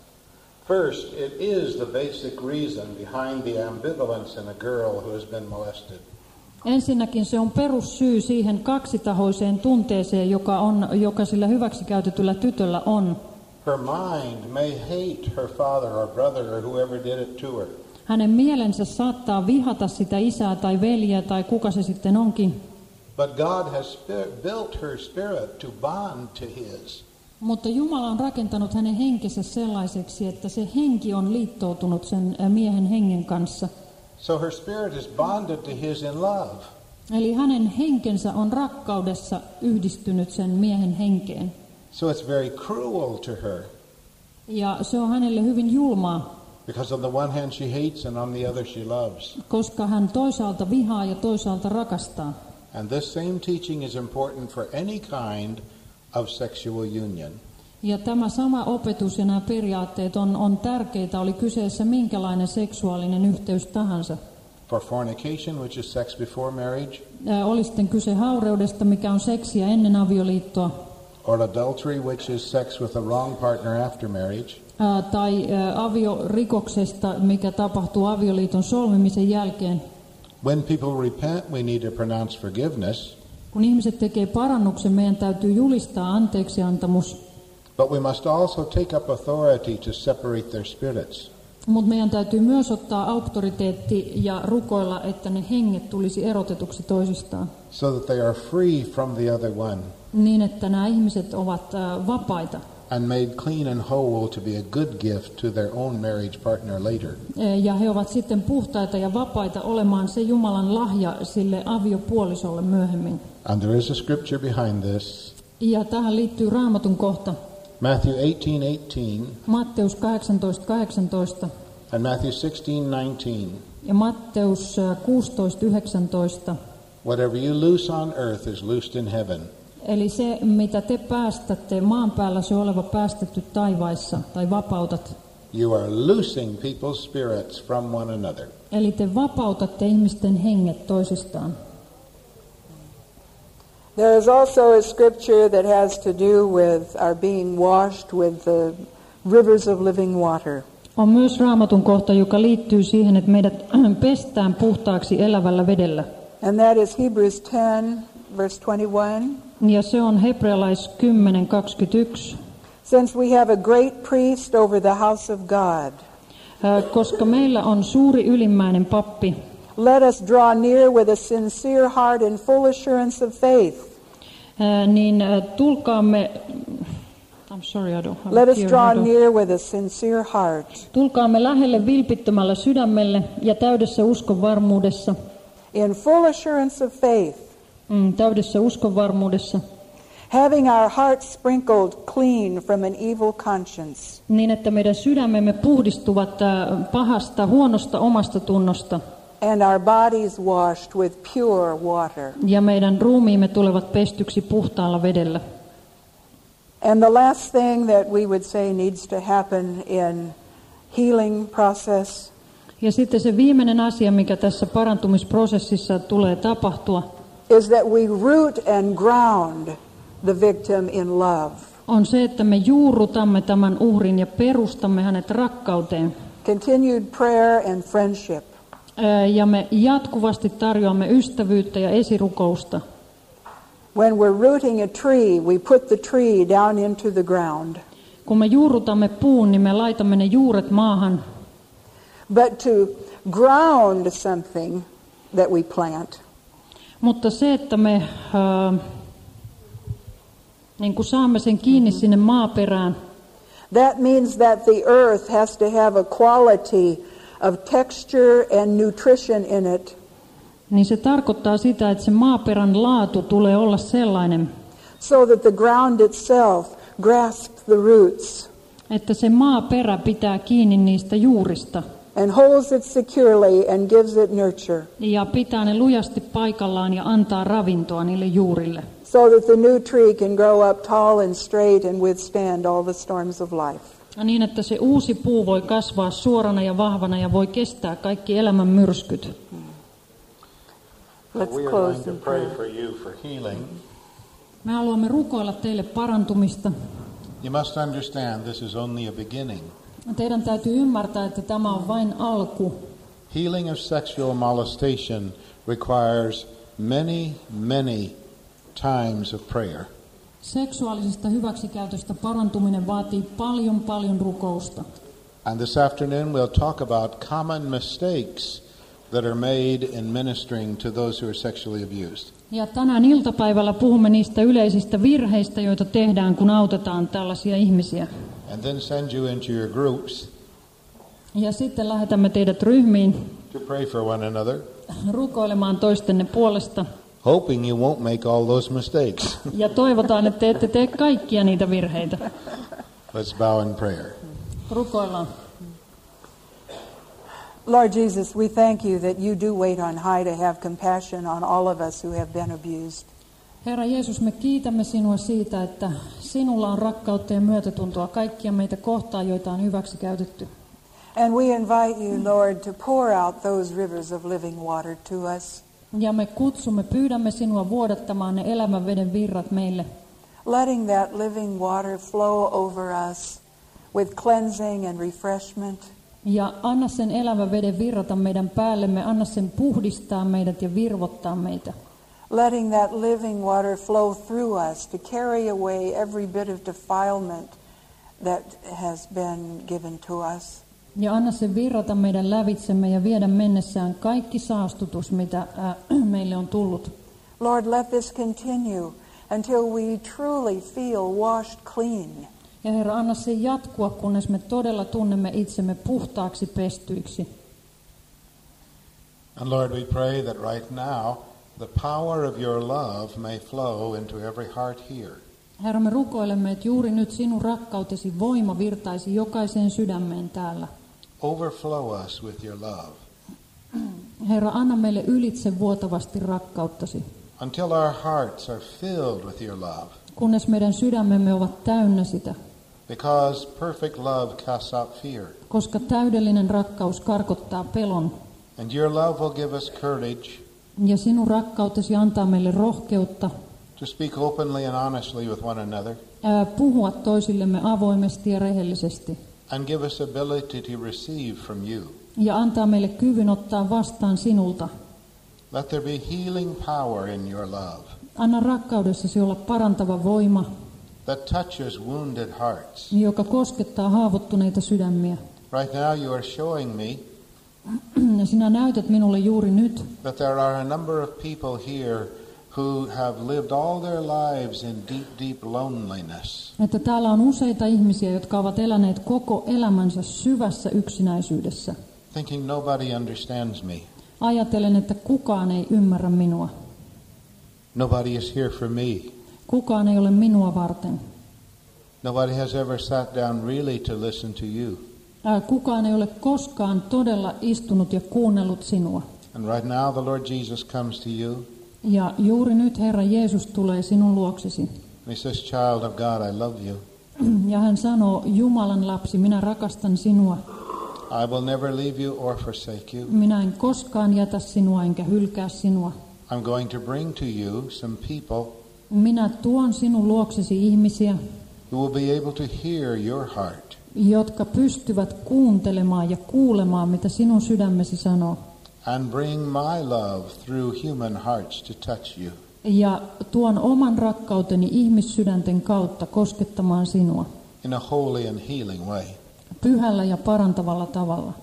First, it is the basic reason behind the ambivalence in a girl who has been molested. Ensinnäkin se on perussyy siihen kaksitahoiseen tunteeseen, joka, on, joka sillä hyväksikäytetyllä tytöllä on. Her mind may hate her father or brother or whoever did it to her. Hänen mielensä saattaa vihata sitä isää tai veljeä tai kuka se sitten onkin. But God has built her spirit to bond to his. Mutta Jumala on rakentanut hänen henkensä sellaiseksi, että se henki on liittoutunut sen miehen hengen kanssa. So her spirit is bonded to his in love. Eli hänen henkensä on rakkaudessa yhdistynyt sen miehen henkeen. So it's very cruel to her. Ja se on hänelle hyvin julmaa. Because on the one hand she hates and on the other she loves. Koska hän toisaalta vihaa ja toisaalta rakastaa. And this same teaching is important for any kind of sexual union. Ja tämä sama opetus ja nämä periaatteet on, on tärkeitä, oli kyseessä minkälainen seksuaalinen yhteys tahansa. For fornication, which is sex before marriage. Ää, oli sitten kyse haureudesta, mikä on seksiä ennen avioliittoa. Or adultery, which is sex with a wrong partner after marriage. Ää, tai ää, aviorikoksesta, mikä tapahtuu avioliiton solmimisen jälkeen. When people repent, we need to pronounce forgiveness. Kun ihmiset tekee parannuksen, meidän täytyy julistaa anteeksiantamus. But we must also take up authority to separate their spirits. Mutta meidän täytyy myös ottaa auktoriteetti ja rukoilla, että ne henget tulisi erotetuksi toisistaan. So that they are free from the other one. Niin, että nämä ihmiset ovat äh, vapaita. and made clean and whole to be a good gift to their own marriage partner later. Ja he ovat sitten puhtaita ja vapaita olemaan se Jumalan lahja sille aviopuolisolle myöhemmin. And there is a scripture behind this. Ja tähän liittyy Raamatun kohta. Matthew eighteen eighteen. Matteus kahdeksantoista kahdeksantoista. And Matthew sixteen nineteen. Ja Matteus kuusitoista yhdeksäntoista. Whatever you loose on earth is loosed in heaven. Eli se, mitä te päästätte maan päällä, se oleva päästetty taivaissa, tai vapautat. You are loosing people's spirits from one another. Eli te vapautatte ihmisten henget toisistaan. There is also a scripture that has to do with our being washed with the rivers of living water. On myös Raamatun kohta, joka liittyy siihen, että meidät pestään puhtaaksi elävällä vedellä. And that is Hebrews ten, verse twenty-one. Ja se on Hebrealais kymmenen kaksikymmentäyksi. Since we have a great priest over the house of God, koska meillä on suuri ylimmäinen pappi, let us draw near with a sincere heart and full assurance of faith. Niin tulkaamme I'm sorry, I don't have Let us here, draw near with a sincere heart. Tulkaamme lähelle vilpittömällä sydämelle ja täydessä uskon varmuudessa. In full assurance of faith. Mm, täydessä uskon varmuudessa. Having our hearts sprinkled clean from an evil conscience. Niin, että meidän sydämemme puhdistuvat pahasta, huonosta omasta tunnosta. And our bodies washed with pure water. Ja meidän ruumiimme tulevat pestyksi puhtaalla vedellä. And the last thing that we would say needs to happen in healing process. Ja sitten se viimeinen asia, mikä tässä parantumisprosessissa tulee tapahtua, is that we root and ground the victim in love. On se, että me juurrutamme tämän uhrin ja perustamme hänet rakkauteen. Continued prayer and friendship. Ja me jatkuvasti tarjoamme ystävyyttä ja esirukousta. When we're rooting a tree, we put the tree down into the ground. Kun me juurrutamme puun, niin me laitamme ne juuret maahan. But to ground something that we plant. Mutta se, että me äh, niin kuin saamme sen kiinni mm-hmm. sinne maaperään. That means that the earth has to have a quality of texture and nutrition in it. Niin se tarkoittaa sitä, että se maaperän laatu tulee olla sellainen, so that the ground itself grasps the roots. Että se maaperä pitää kiinni niistä juurista. And holds it securely and gives it nurture. Ja pitää ne lujasti paikallaan ja antaa ravintoa niille juurille. So that the new tree can grow up tall and straight and withstand all the storms of life. Ja niin, että se uusi puu voi kasvaa suorana ja vahvana ja voi kestää kaikki elämän myrskyt. Let's we are close going to in pray prayer. for you for healing. Me haluamme rukoilla teille parantumista. You must understand this is only a beginning. Teidän täytyy ymmärtää, että tämä on vain alku. Healing of sexual molestation requires many, many times of prayer. Seksuaalisesta hyväksikäytöstä parantuminen vaatii paljon, paljon rukousta. And this afternoon we'll talk about common mistakes that are made in ministering to those who are sexually abused. Ja tänään iltapäivällä puhumme niistä yleisistä virheistä, joita tehdään, kun autetaan tällaisia ihmisiä. And then send you into your groups. Ja sitten lähetämme teidät ryhmiin to pray for one another, rukoilemaan toistenne puolesta. hoping you won't make all those mistakes. Ja toivotaan, että ette tee kaikkia niitä virheitä. Let's bow in prayer. Rukoillaan. Lord Jesus, we thank you that you do wait on high to have compassion on all of us who have been abused. Herra Jeesus, me kiitämme sinua siitä, että sinulla on rakkautta ja myötätuntoa kaikkia meitä kohtaan, joita on hyväksi käytetty. And we invite you, Lord, to pour out those rivers of living water to us. Ja me kutsumme, pyydämme sinua vuodattamaan ne elämän veden virrat meille. Letting that living water flow over us with cleansing and refreshment. Ja anna sen elävän veden virrata meidän päällemme, anna sen puhdistaa meidät ja virvottaa meitä. Letting that living water flow through us to carry away every bit of defilement that has been given to us. Ja anna sen virrata meidän lävitsemme ja viedä mennessään kaikki saastutus, mitä äh, meille on tullut. Lord, let this continue until we truly feel washed clean. Ja Herra, anna sen jatkua, kunnes me todella tunnemme itsemme puhtaaksi pestyiksi. And Lord, we pray that right now the power of your love may flow into every heart here. Herra, me rukoilemme, että juuri nyt sinun rakkautesi voima virtaisi jokaiseen sydämeen täällä. Overflow us with your love. Herra, anna meille ylitse vuotavasti rakkauttasi. Until our hearts are filled with your love. Kunnes meidän sydämemme ovat täynnä sitä. Because perfect love casts out fear. Koska täydellinen rakkaus karkottaa pelon. And your love will give us courage. Ja sinun rakkautesi antaa meille rohkeutta. To speak openly and honestly with one another. Ää, puhua toisillemme avoimesti ja rehellisesti. And give us ability to receive from you. Ja antaa meille kyvyn ottaa vastaan sinulta. Let there be healing power in your love. Anna rakkaudessasi olla parantava voima, That touches wounded hearts. joka koskettaa haavoittuneita sydämiä. Right now you are showing me Ja sinä näytät minulle juuri nyt, that there are a number of people here who have lived all their lives in deep, deep loneliness. että täällä on useita ihmisiä, jotka ovat eläneet koko elämänsä syvässä yksinäisyydessä. Thinking nobody understands me. Ajatellen, että kukaan ei ymmärrä minua. Nobody is here for me. Kukaan ei ole minua varten. Nobody has ever sat down really to listen to you. Ää, Kukaan ei ole koskaan todella istunut ja kuunnellut sinua. And right now the Lord Jesus comes to you. Ja juuri nyt Herra Jeesus tulee sinun luoksesi. And he says, child of God, I love you. Ja hän sanoo, Jumalan lapsi, minä rakastan sinua. I will never leave you or forsake you. Minä en koskaan jätä sinua enkä hylkää sinua. I'm going to bring to you some people Minä tuon sinun luoksesi ihmisiä, who will be able to hear your heart. jotka pystyvät kuuntelemaan ja kuulemaan, mitä sinun sydämesi sanoo. And bring my love through human hearts to touch you. Ja tuon oman rakkauteni ihmissydänten kautta koskettamaan sinua. In a holy and healing way. Pyhällä ja parantavalla tavalla.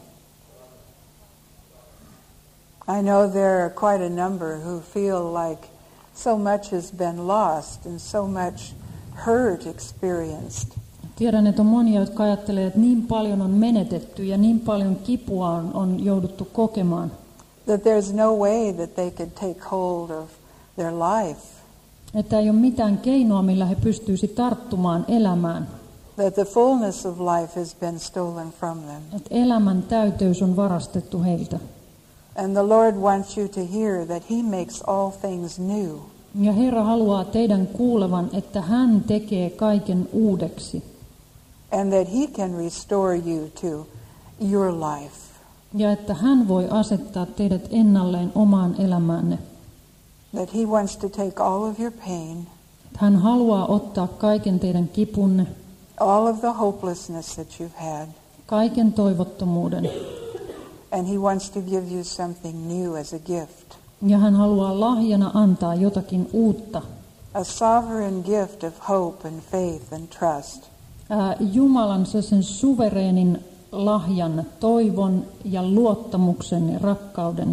I know there are quite a number who feel like so much has been lost and so much hurt experienced. Tiedän, että on monia, jotka ajattelee, että niin paljon on menetetty ja niin paljon kipua on, on jouduttu kokemaan. That there's no way that they could take hold of their life. Että ei ole mitään keinoa, millä he pystyisivät tarttumaan elämään. That the fullness of life has been stolen from them. Että elämän täyteys on varastettu heiltä. And the Lord wants you to hear that He makes all things new. Ja Herra haluaa teidän kuulevan, että hän tekee kaiken uudeksi. And that He can restore you to your life. Ja että hän voi asettaa teidät ennalleen omaan elämäänne. That He wants to take all of your pain. Hän haluaa ottaa kaiken teidän kipunne. All of the hopelessness that you've had. Kaiken toivottomuuden. And He wants to give you something new as a gift. Ja hän haluaa lahjana antaa jotakin uutta. A sovereign gift of hope and faith and trust. Ää, Jumalan se sen suvereenin lahjan, toivon ja luottamuksen ja rakkauden.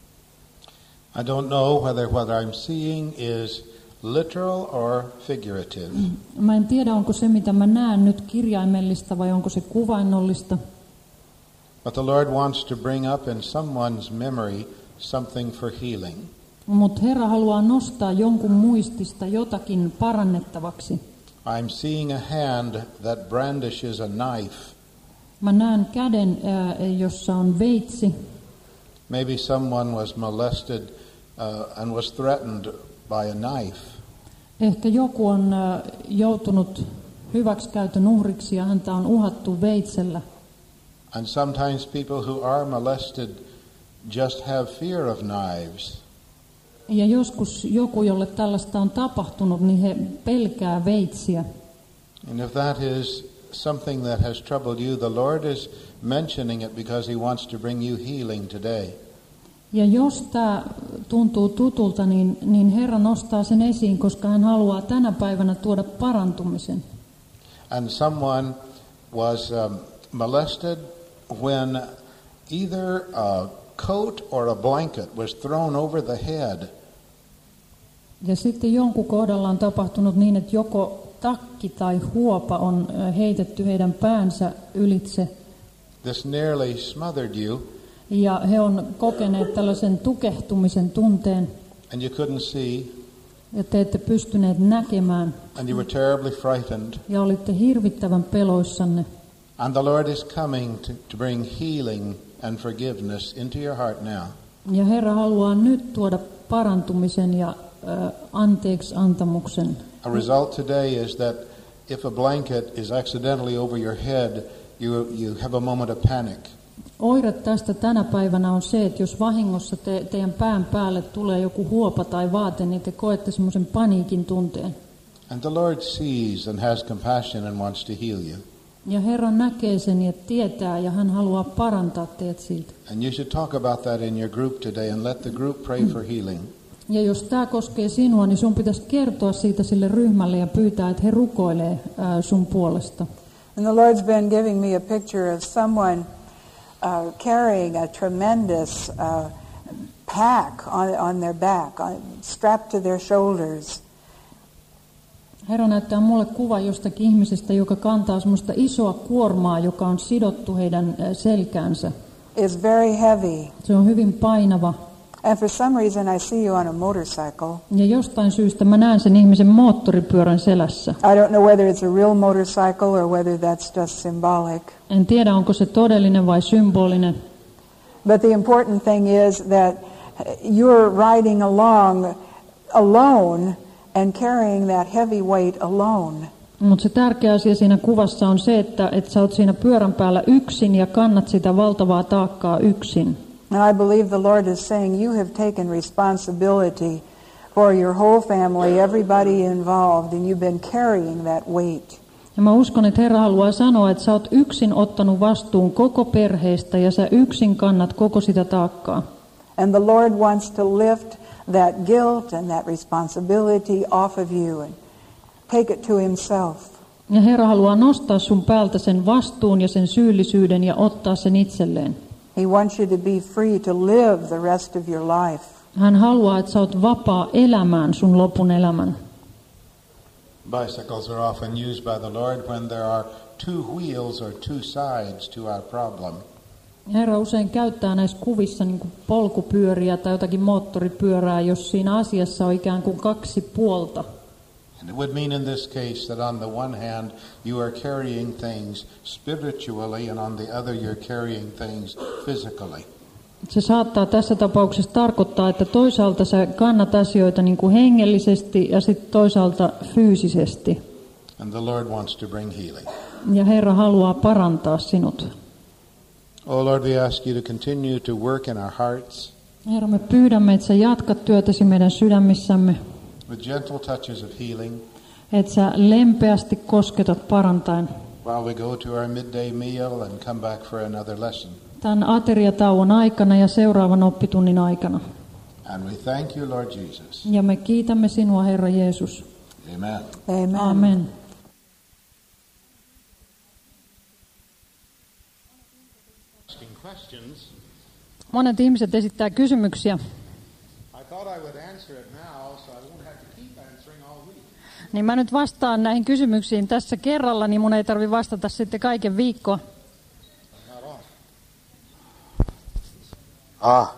I don't know whether what I'm seeing is literal or figurative. Mä en tiedä, onko se mitä mä näen nyt kirjaimellista vai onko se kuvainnollista. But the Lord wants to bring up in someone's memory something for healing. Mutta Herra haluaa nostaa jonkun muistista jotakin parannettavaksi. I'm seeing a hand that brandishes a knife. Mä näen käden, ää, jossa on veitsi. Maybe someone was molested uh, and was threatened by a knife. Ehkä joku on ää, joutunut hyväksikäytön uhriksi ja häntä on uhattu veitsellä. And sometimes people who are molested just have fear of knives. Ja joskus joku, jolle tällaista on tapahtunut, niin he pelkää veitsiä. And if that is something that has troubled you, the Lord is mentioning it because He wants to bring you healing today. Ja jos tämä tuntuu tutulta, niin, niin Herra nostaa sen esiin, koska hän haluaa tänä päivänä tuoda parantumisen. And someone was um, molested when either a coat or a blanket was thrown over the head. Ja sitten jonkun kohdalla on tapahtunut niin, että joko takki tai huopa on heitetty heidän päänsä ylitse. This nearly smothered you. Ja he on kokeneet tällaisen tukehtumisen tunteen. And you couldn't see. Ja te ette pystyneet näkemään. And you were terribly frightened. Ja olitte hirvittävän peloissanne. And the Lord is coming to, to bring healing and forgiveness into your heart now. Ja Herra haluaa nyt tuoda parantumisen ja äh, anteeksi antamuksen. A result today is that if a blanket is accidentally over your head, you you have a moment of panic. Oire tästä tänä päivänä on se, että jos vahingossa te, teidän pään päälle tulee joku huopa tai vaate, niin te koette semmoisen paniikin tunteen. And the Lord sees and has compassion and wants to heal you. Ja Herra näkee sen ja tietää ja hän haluaa parantaa teidät siitä. And you should talk about that in your group today and let the group pray for healing. Ja jos tämä koskee sinua, niin sun pitäisi kertoa siitä sille ryhmälle ja pyytää, että he rukoilee ää, sun puolesta. And the Lord's been giving me a picture of someone uh, carrying a tremendous uh, pack on, on their back, on, strapped to their shoulders. Herra näyttää mulle kuva jostakin ihmisestä, joka kantaa semmoista isoa kuormaa, joka on sidottu heidän selkäänsä. It's very heavy. Se on hyvin painava. And for some reason I see you on a motorcycle. Ja jostain syystä mä näen sen ihmisen moottoripyörän selässä. I don't know whether it's a real motorcycle or whether that's just symbolic. En tiedä, onko se todellinen vai symbolinen. But the important thing is that you're riding along alone and carrying that heavy weight alone. Mutta se tärkeä asia siinä kuvassa on se, että, että sä oot siinä pyörän päällä yksin ja kannat sitä valtavaa taakkaa yksin. And I believe the Lord is saying you have taken responsibility for your whole family, everybody involved, and you've been carrying that weight. Ja mä uskon, että Herra haluaa sanoa, että sä oot yksin ottanut vastuun koko perheestä ja sä yksin kannat koko sitä taakkaa. And the Lord wants to lift that guilt and that responsibility off of you and take it to himself. Ja Herra haluaa nostaa sun päältä sen vastuun ja sen syyllisyyden ja ottaa sen itselleen. He wants you to be free to live the rest of your life. Hän haluaa, että sä oot vapaa elämään sun lopun elämän. Bicycles are often used by the Lord when there are two wheels or two sides to our problem. Herra usein käyttää näissä kuvissa niin kuin polkupyöriä tai jotakin moottoripyörää, jos siinä asiassa on ikään kuin kaksi puolta. And it would mean in this case that on the one hand you are carrying things spiritually and on the other you're carrying things physically. Se saattaa tässä tapauksessa tarkoittaa, että toisaalta sä kannat asioita niin kuin hengellisesti ja sitten toisaalta fyysisesti. And the Lord wants to bring healing. Ja Herra haluaa parantaa sinut. Oh Lord, we ask you to continue to work in our hearts. Herra, me pyydämme, että sä jatkat työtäsi meidän sydämissämme. With gentle touches of healing. Että sä lempeästi kosketat parantaen. While we go to our midday meal and come back for another lesson. Tämän ateriatauon aikana ja seuraavan oppitunnin aikana. And we thank you, Lord Jesus. Ja me kiitämme sinua, Herra Jeesus. Amen. Amen. Amen. Monet ihmiset esittää kysymyksiä. Niin mä nyt vastaan näihin kysymyksiin tässä kerralla, niin mun ei tarvitse vastata sitten kaiken viikkoa. Ah.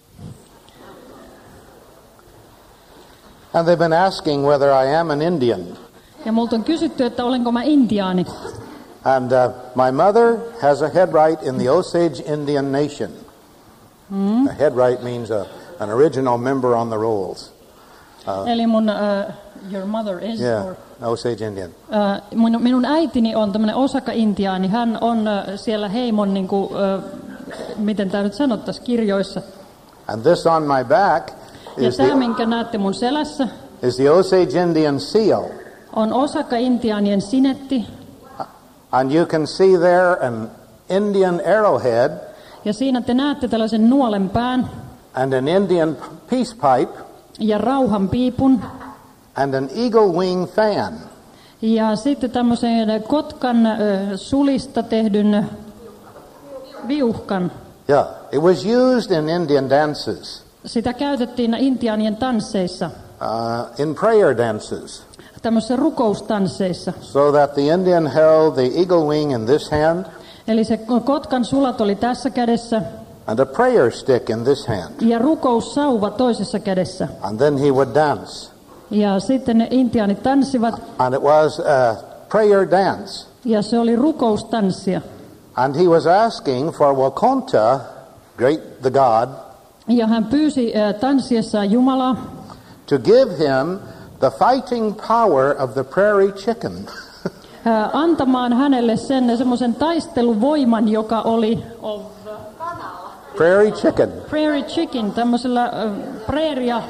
And they've been asking whether I am an Indian. Ja multa on kysytty, että olenko mä intiaani. And uh, my mother has a headright in the Osage Indian nation. Mm. A headright means a, an original member on the rolls. Uh, Eli mun, uh, your mother is? Yeah, or, Osage Indian. Uh, minun, minun äitini on tämmöinen Osaka-intiaani. Hän on uh, siellä heimon, niin kuin, uh, miten tämä nyt sanottaisiin, kirjoissa. And this on my back ja is, tämä, the, minkä näette mun selässä, is the Osage Indian seal. On Osaka-intiaanien sinetti. And you can see there an Indian arrowhead. Ja siinä te näette tällaisen nuolenpään. And an Indian peace pipe. Ja rauhanpiipun. And an eagle wing fan. Ja sitten tämmöisen kotkan äh, sulista tehdyn viuhkan. Yeah, it was used in Indian dances. Sitä käytettiin intiaanien tansseissa. Uh, in prayer dances. tämmöisissä rukoustansseissa. So that the Indian held the eagle wing in this hand. Eli se kotkan sulat oli tässä kädessä. And a prayer stick in this hand. Ja rukoussauva toisessa kädessä. And then he would dance. Ja sitten ne intiaanit tanssivat. And it was a prayer dance. Ja se oli rukoustanssia. And he was asking for Wakonta, great the God, ja hän pyysi äh, tanssiessaan Jumalaa, to give him the fighting power of the prairie chicken. äh, antamaan hänelle sen semmoisen taisteluvoiman, joka oli of, Prairie chicken. Prairie chicken, tämmöisellä äh, preeria.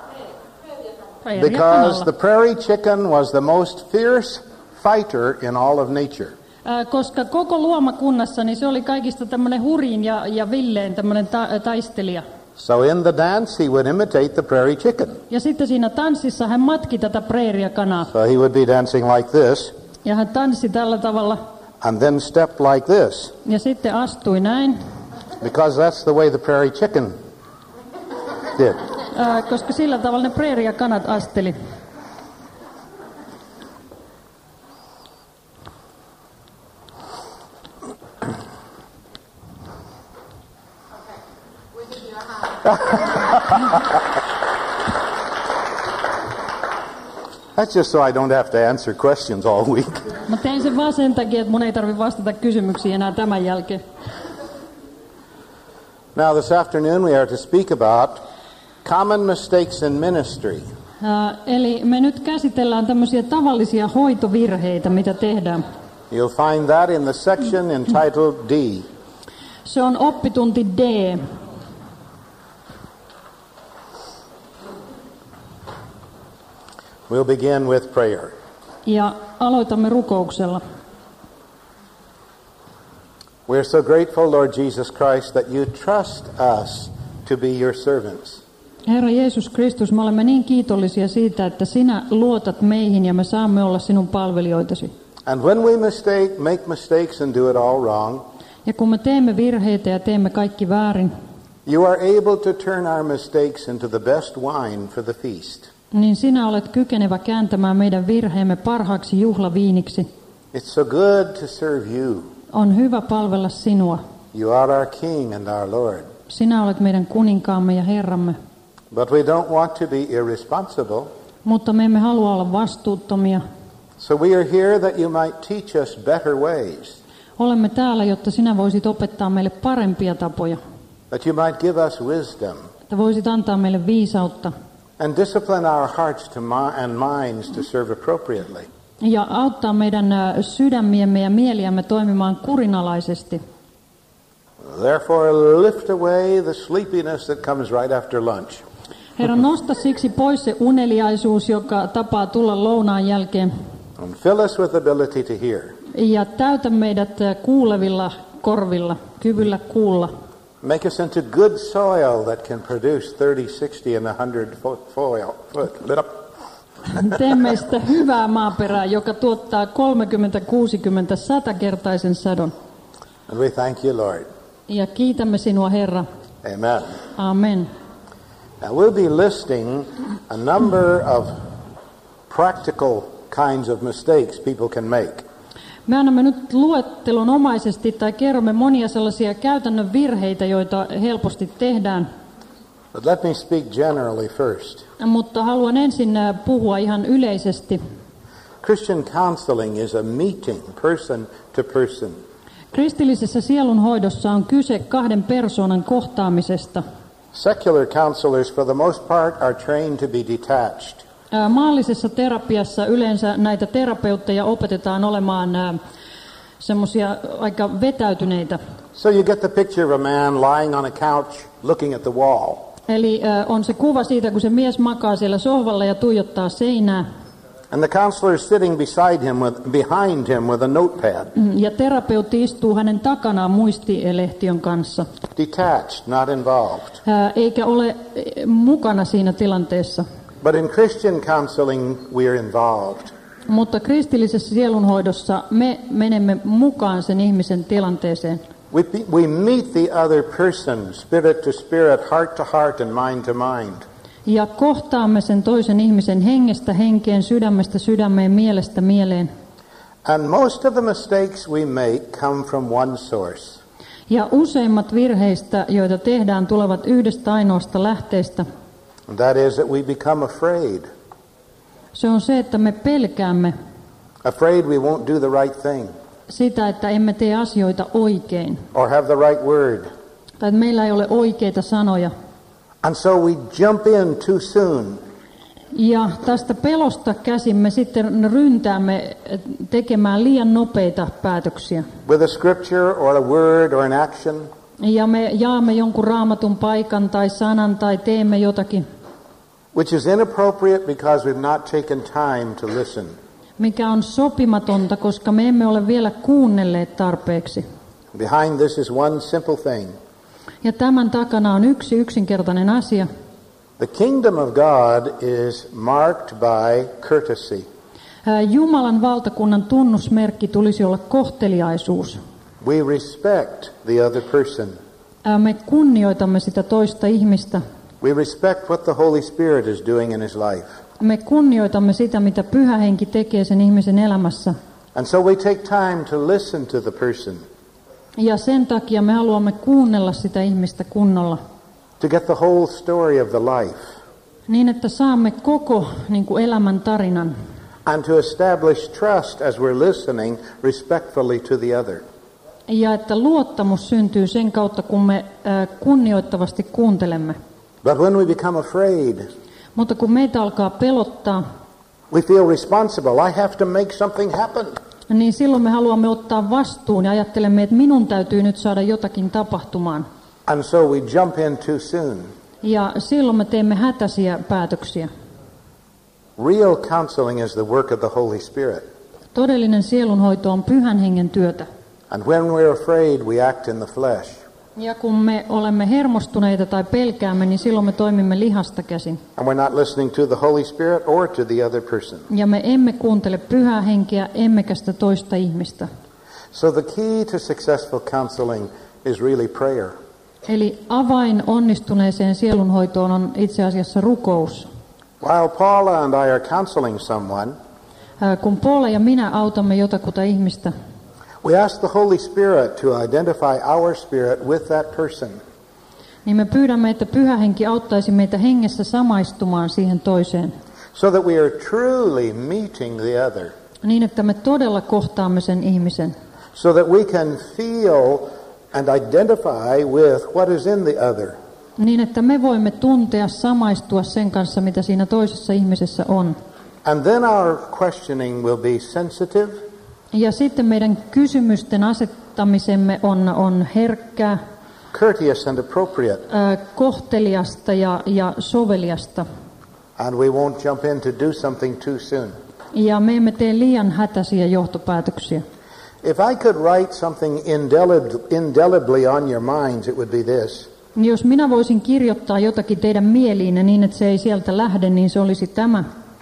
Because the prairie chicken was the most fierce fighter in all of nature. Äh, koska koko luomakunnassa niin se oli kaikista tämmöinen hurjin ja, ja villeen tämmöinen ta- taistelija. So in the dance he would imitate the prairie chicken. Ja sitten siinä tanssissa hän matki tätä preeriakanaa. So he would be dancing like this. Ja hän tanssi tällä tavalla. And then stepped like this. Ja sitten astui näin. Because that's the way the prairie chicken did. Äh, koska sillä tavalla ne preeriakanat asteli. That's just so I don't have to answer questions all week. Mä tein sen vaan sen takia, että mun ei tarvitse vastata kysymyksiin enää tämän jälkeen. Now this afternoon we are to speak about common mistakes in ministry. Uh, eli me nyt käsitellään tämmöisiä tavallisia hoitovirheitä, mitä tehdään. You'll find that in the section entitled D. Se on oppitunti D. We'll begin with prayer. Ja aloitamme rukouksella. We're so grateful, Lord Jesus Christ, that you trust us to be your servants. Herra Jeesus Kristus, me olemme niin kiitollisia siitä, että sinä luotat meihin ja me saamme olla sinun palvelijoitasi. And when we mistake, make mistakes and do it all wrong, ja kun me teemme virheitä ja teemme kaikki väärin, you are able to turn our mistakes into the best wine for the feast. niin sinä olet kykenevä kääntämään meidän virheemme parhaaksi juhlaviiniksi. It's so good to serve you. On hyvä palvella sinua. You are our King and our Lord. Sinä olet meidän kuninkaamme ja Herramme. But we don't want to be irresponsible. Mutta me emme halua olla vastuuttomia. So we are here that you might teach us better ways. Olemme täällä, jotta sinä voisit opettaa meille parempia tapoja. That you might give us wisdom. Että voisit antaa meille viisautta. And discipline our hearts to mi- and minds to serve appropriately. Ja auttaa meidän sydämiemme ja mieliämme toimimaan kurinalaisesti. Therefore lift away the sleepiness that comes right after lunch. Herra, nosta siksi pois se uneliaisuus, joka tapaa tulla lounaan jälkeen. And fill us with ability to hear. Ja täytä meidät kuulevilla korvilla, kyvyllä kuulla. Make us into good soil that can produce thirty, sixty and one hundred foot foil. Foot. Lit up. Tee meistä hyvää maaperää, joka tuottaa kolmekymmentä, kuusikymmentä, satakertaisen sadon. And we thank you, Lord. Ja kiitämme sinua, Herra. Amen. Amen. Now we'll be listing a number of practical kinds of mistakes people can make. Me annamme nyt luettelonomaisesti tai kerromme monia sellaisia käytännön virheitä, joita helposti tehdään. But let me speak generally first. Mutta haluan ensin puhua ihan yleisesti. Christian counseling is a meeting person to person. Kristillisessä sielunhoidossa on kyse kahden persoonan kohtaamisesta. Secular counselors for the most part are trained to be detached. Maallisessa terapiassa yleensä näitä terapeutteja opetetaan olemaan semmoisia aika vetäytyneitä. So you get the picture of a man lying on a couch looking at the wall. Eli on se kuva siitä, kun se mies makaa siellä sohvalla ja tuijottaa seinää. And the counselor is sitting beside him with, behind him with a notepad. Ja terapeutti istuu hänen takanaan muistilehtiön kanssa. Detached, not involved. Eikä ole mukana siinä tilanteessa. But in Christian counseling we are involved. Mutta kristillisessä sielunhoidossa me menemme mukaan sen ihmisen tilanteeseen. We, we meet the other person, spirit to spirit, heart to heart and mind to mind. Ja kohtaamme sen toisen ihmisen hengestä henkeen, sydämestä sydämeen, mielestä mieleen. And most of the mistakes we make come from one source. Ja useimmat virheistä, joita tehdään, tulevat yhdestä ainoasta lähteestä. And that is that we become afraid. Se on se, että me pelkäämme Afraid we won't do the right thing. sitä, että emme tee asioita oikein. Or have the right word. Tai että meillä ei ole oikeita sanoja. And so we jump in too soon. Ja tästä pelosta käsin me sitten ryntäämme tekemään liian nopeita päätöksiä. With a scripture or a word or an action. Ja me jaamme jonkun raamatun paikan tai sanan tai teemme jotakin, Which is inappropriate because we've not taken time to listen. mikä on sopimatonta, koska me emme ole vielä kuunnelleet tarpeeksi. Behind this is one simple thing. Ja tämän takana on yksi yksinkertainen asia. The kingdom of God is marked by courtesy. Ää, Jumalan valtakunnan tunnusmerkki tulisi olla kohteliaisuus. We respect the other person. Ää, Me kunnioitamme sitä toista ihmistä. We respect what the Holy Spirit is doing in his life. Me kunnioitamme sitä, mitä Pyhä Henki tekee sen ihmisen elämässä. And so we take time to listen to the person, Ja sen takia me haluamme kuunnella sitä ihmistä kunnolla. to get the whole story of the life, Niin, että saamme koko niin kuin elämän tarinan. and to establish trust as we're listening respectfully to the other. Ja että luottamus syntyy sen kautta, kun me äh, kunnioittavasti kuuntelemme. But when we become afraid, Mutta kun meitä alkaa pelottaa, we feel responsible. I have to make something happen. niin silloin me haluamme ottaa vastuun ja ajattelemme, että minun täytyy nyt saada jotakin tapahtumaan. And so we jump in too soon. Ja silloin me teemme hätäisiä päätöksiä. Real counseling is the work of the Holy Spirit. Todellinen sielunhoito on Pyhän Hengen työtä. And when we're afraid, we act in the flesh. Ja kun me olemme hermostuneita tai pelkäämme, niin silloin me toimimme lihasta käsin. And we're not listening to the Holy Spirit or to the other person. Ja me emme kuuntele Pyhää Henkeä, emmekä sitä toista ihmistä. So the key to successful counseling is really prayer. Eli avain onnistuneeseen sielunhoitoon on itse asiassa rukous. While Paula and I are counseling someone, Ää, Kun Paula ja minä autamme jotakuta ihmistä, we ask the Holy Spirit to identify our spirit with that person. niin me pyydämme, että Pyhä Henki auttaisi meitä hengessä samaistumaan siihen toiseen. So that we are truly meeting the other. Niin, että me todella kohtaamme sen ihmisen. So that we can feel and identify with what is in the other. Niin, että me voimme tuntea, samaistua sen kanssa, mitä siinä toisessa ihmisessä on. And then our questioning will be sensitive. Ja sitten meidän kysymysten asettamisemme on, on herkkää, Courteous and appropriate. ää, kohteliasta ja, ja soveliasta. And we won't jump in to do something too soon. Ja me emme tee liian hätäisiä johtopäätöksiä. If I could write something indelib- indelibly on your minds, it would be this. Jos minä voisin kirjoittaa jotakin teidän mieliinne niin, että se ei sieltä lähde, niin se olisi tämä.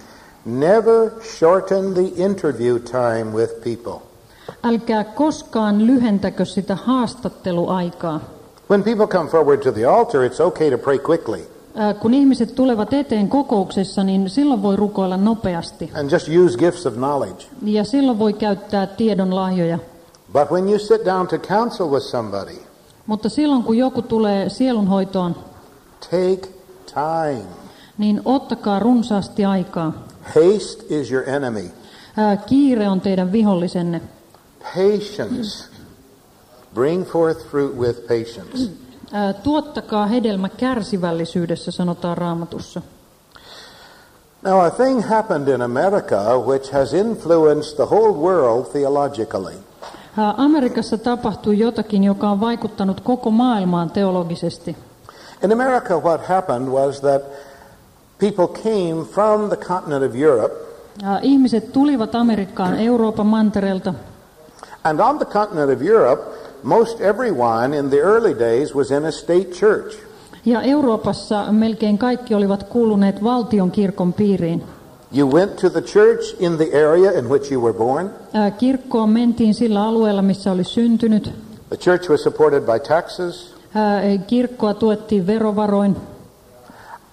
Never shorten the interview time with people. Älkää koskaan lyhentäkö sitä haastatteluaikaa. When people come forward to the altar, it's okay to pray quickly Ää, Kun ihmiset tulevat eteen kokouksessa, niin silloin voi rukoilla nopeasti. and just use gifts of knowledge. Ja silloin voi käyttää tiedon lahjoja. But when you sit down to counsel with somebody, Mutta silloin kun joku tulee sielunhoitoon, take time. niin ottakaa runsaasti aikaa. Haste is your enemy. Ää, Kiire on teidän vihollisenne. Patience. Bring forth fruit with patience. Ää, Tuottakaa hedelmä kärsivällisyydessä, sanotaan Raamatussa. Now, a thing happened in America which has influenced the whole world theologically. Ää, Amerikassa tapahtui jotakin, joka on vaikuttanut koko maailmaan teologisesti. In America, what happened was that people came from the continent of Europe, Ää, Ihmiset tulivat Amerikkaan Euroopan mantereelta. and on the continent of Europe, most everyone in the early days was in a state church. Ja Euroopassa melkein kaikki olivat kuuluneet valtion kirkon piiriin. You went to the church in the area in which you were born. Ää, Kirkkoon mentiin sillä alueella, missä oli syntynyt. The church was supported by taxes. Ää, Kirkkoa tuettiin verovaroin.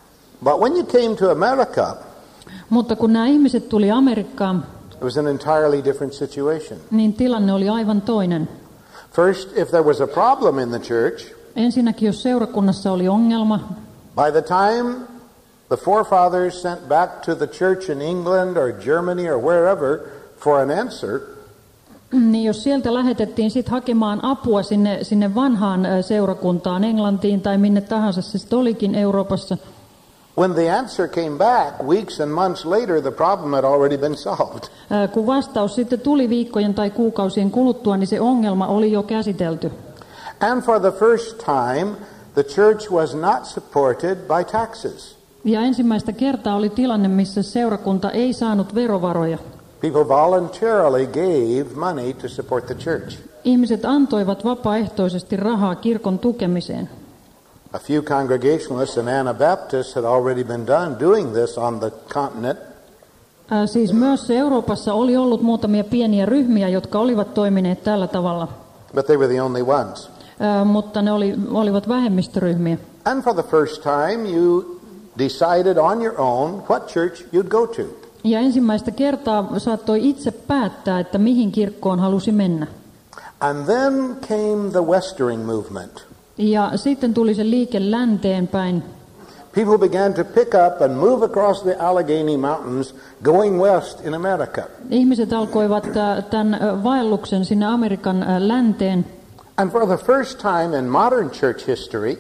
But when you came to America, Mutta kun nämä ihmiset tuli Amerikkaan, it was an entirely different situation. niin tilanne oli aivan toinen. First, if there was a problem in the church, Ensinnäkin, jos seurakunnassa oli ongelma, by the time the forefathers sent back to the church in England or Germany or wherever for an answer, niin jos sieltä lähetettiin sit hakemaan apua sinne, sinne vanhaan seurakuntaan, Englantiin tai minne tahansa se sitten olikin Euroopassa, when the answer came back weeks and months later, the problem had already been solved. kun vastaus sitten tuli viikkojen tai kuukausien kuluttua, niin se ongelma oli jo käsitelty. And for the first time, the church was not supported by taxes. Ja ensimmäistä kertaa oli tilanne, missä seurakunta ei saanut verovaroja. People voluntarily gave money to support the church. Ihmiset antoivat vapaaehtoisesti rahaa kirkon tukemiseen. A few Congregationalists and Anabaptists had already been done doing this on the continent. Ää, siis myös Euroopassa oli ollut muutamia pieniä ryhmiä, jotka olivat toimineet tällä tavalla, But they were the only ones. Ää, mutta ne oli, olivat vähemmistöryhmiä. And for the first time, you decided on your own what church you'd go to. Ja ensimmäistä kertaa saattoi itse päättää, että mihin kirkkoon halusi mennä. And then came the Westering movement. Ja sitten tuli se liike länteen päin. People began to pick up and move across the Allegheny Mountains, going west in America. Ihmiset alkoivat ää, tämän ää, vaelluksen sinne Amerikan ää, länteen. And for the first time in modern church history,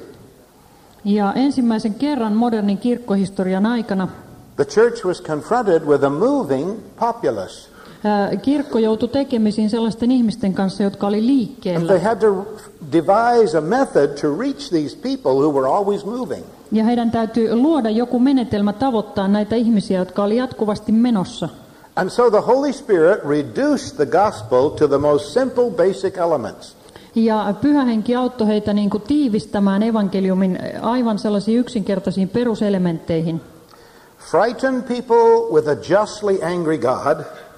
Ja ensimmäisen kerran modernin kirkkohistorian aikana the church was confronted with a moving populace. ää, kirkko joutui tekemisiin sellaisten ihmisten kanssa, jotka oli And liikkeellä. they had to devise a method to reach these people who were always moving. Ja heidän täytyy luoda joku menetelmä tavoittaa näitä ihmisiä, jotka oli jatkuvasti menossa. And so the Holy Spirit reduced the gospel to the most simple basic elements. Ja Pyhä Henki auttoi heitä niin kuin tiivistämään evankeliumin aivan sellaisiin yksinkertaisiin peruselementteihin. Frighten people with a justly angry God.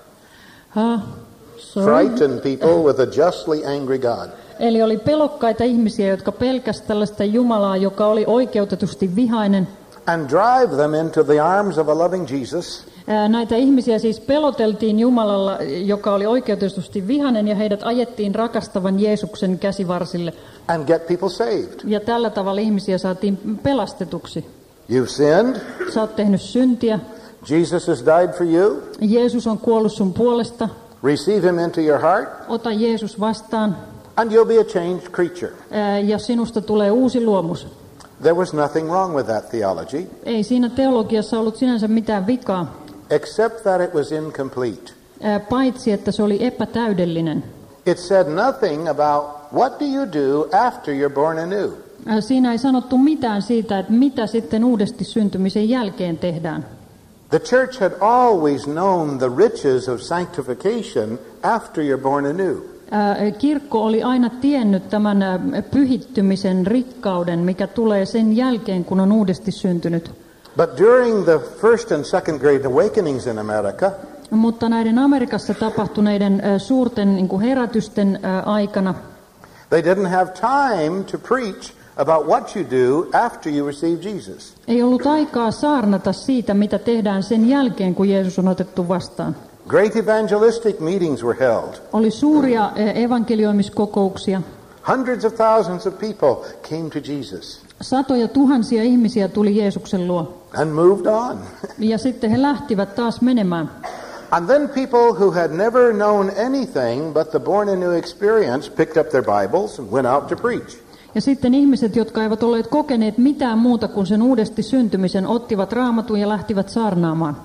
Ha, sorry. Frighten people with a justly angry God. Eli oli pelokkaita ihmisiä, jotka pelkäsivät tällaista Jumalaa, joka oli oikeutetusti vihainen. And drive them into the arms of a loving Jesus. Ää, Näitä ihmisiä siis peloteltiin Jumalalla, joka oli oikeutetusti vihainen, ja heidät ajettiin rakastavan Jeesuksen käsivarsille. And get people saved. Ja tällä tavalla ihmisiä saatiin pelastetuksi. You've sinned. Sä oot tehnyt syntiä. Jesus has died for you. Jeesus on kuollut sun puolesta. Receive him into your heart. Ota Jeesus vastaan, And you'll be a changed creature. ää, ja sinusta tulee uusi luomus. There was nothing wrong with that theology, Ei siinä teologiassa ollut sinänsä mitään vikaa, except that it was incomplete. ää, paitsi että se oli epätäydellinen. It said nothing about what do you do after you're born anew. Ää, Siinä ei sanottu mitään siitä, että mitä sitten uudesti syntymisen jälkeen tehdään. The church had always known the riches of sanctification after you're born anew. Ää, Kirkko oli aina tiennyt tämän ää, pyhittymisen rikkauden, mikä tulee sen jälkeen, kun on uudesti syntynyt. But during the first and second great awakenings in America, Mutta näiden Amerikassa tapahtuneiden ää, suurten niin kuin herätysten ää, aikana they didn't have time to preach about what you do after you receive Jesus. ei ollut aikaa saarnata siitä, mitä tehdään sen jälkeen, kun Jeesus on otettu vastaan. Great evangelistic meetings were held. Oli suuria evankelioimiskokouksia. Hundreds of thousands of people came to Jesus Satoja tuhansia ihmisiä tuli Jeesuksen luo. and moved on. Ja sitten he lähtivät taas menemään. And then people who had never known anything but the born anew experience picked up their Bibles and went out to preach. Ja sitten ihmiset, jotka eivät olleet kokeneet mitään muuta kuin sen uudesti syntymisen, ottivat raamatun ja lähtivät saarnaamaan.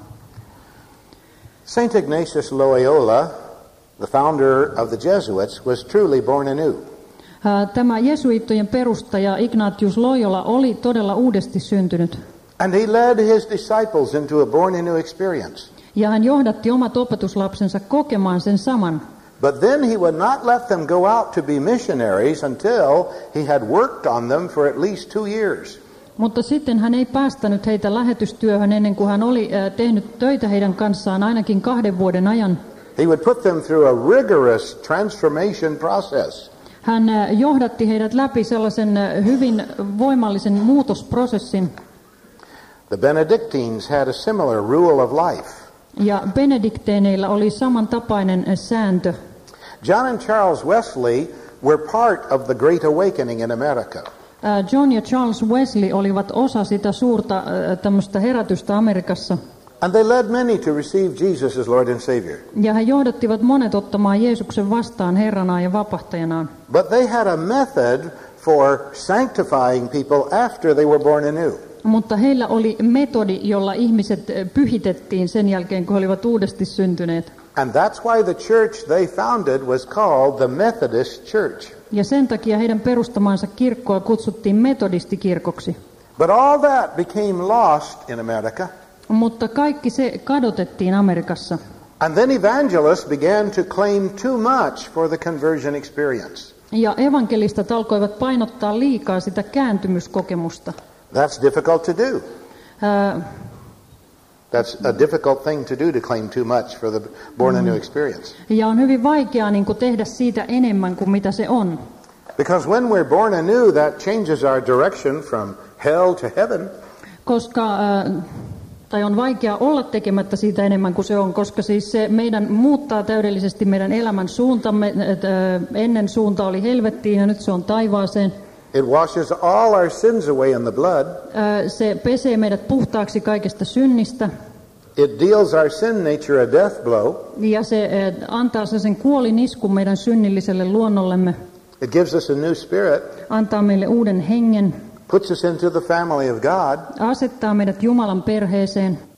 Saint Ignatius Loyola, the founder of the Jesuits, was truly born anew. Tämä jesuittojen perustaja Ignatius Loyola oli todella uudesti syntynyt. And he led his disciples into a born anew experience. Ja hän johdatti omat opetuslapsensa kokemaan sen saman. But then he would not let them go out to be missionaries until he had worked on them for at least two years. Mutta sitten hän ei päästänyt heitä lähetystyöhön ennen kuin hän oli tehnyt töitä heidän kanssaan ainakin kahden vuoden ajan. He would put them through a rigorous transformation process. Hän johdatti heidät läpi sellaisen hyvin voimallisen muutosprosessin. The Benedictines had a similar rule of life. Ja benedikteeneillä oli samantapainen sääntö. John and Charles Wesley were part of the Great Awakening in America. John ja Charles Wesley olivat osa sitä suurta tämmöistä herätystä Amerikassa. And they led many to receive Jesus as Lord and Savior. Ja he johdattivat monet ottamaan Jeesuksen vastaan Herranaan ja vapahtajanaan. But they had a method for sanctifying people after they were born anew. Mutta heillä oli metodi, jolla ihmiset pyhitettiin sen jälkeen, kun he olivat uudesti syntyneet. And that's why the church they founded was called the Methodist Church. Ja sen takia heidän perustamansa kirkkoa kutsuttiin metodistikirkoksi. But all that became lost in America. Mutta kaikki se kadotettiin Amerikassa. And then evangelists began to claim too much for the conversion experience. Ja evankelistat alkoivat painottaa liikaa sitä kääntymyskokemusta. That's difficult to do. Uh, That's a difficult thing to do, to claim too much for the born anew experience. Ja on hyvin vaikeaa niin kuin tehdä siitä enemmän kuin mitä se on. Because when we're born anew, that changes our direction from hell to heaven. Koska uh, tai on vaikea olla tekemättä siitä enemmän kuin se on, koska siis se meidän muuttaa täydellisesti meidän elämän suuntamme. Ennen suunta oli helvettiin ja nyt se on taivaaseen. It washes all our sins away in the blood. Se pesee meidät puhtaaksi kaikesta synnistä. It deals our sin nature a death blow. Ja se antaa sen kuoliniskun meidän synnilliselle luonnollemme. It gives us a new spirit. Antaa meille uuden hengen. Puts us into the family of God. Asettaa meidät Jumalan perheeseen.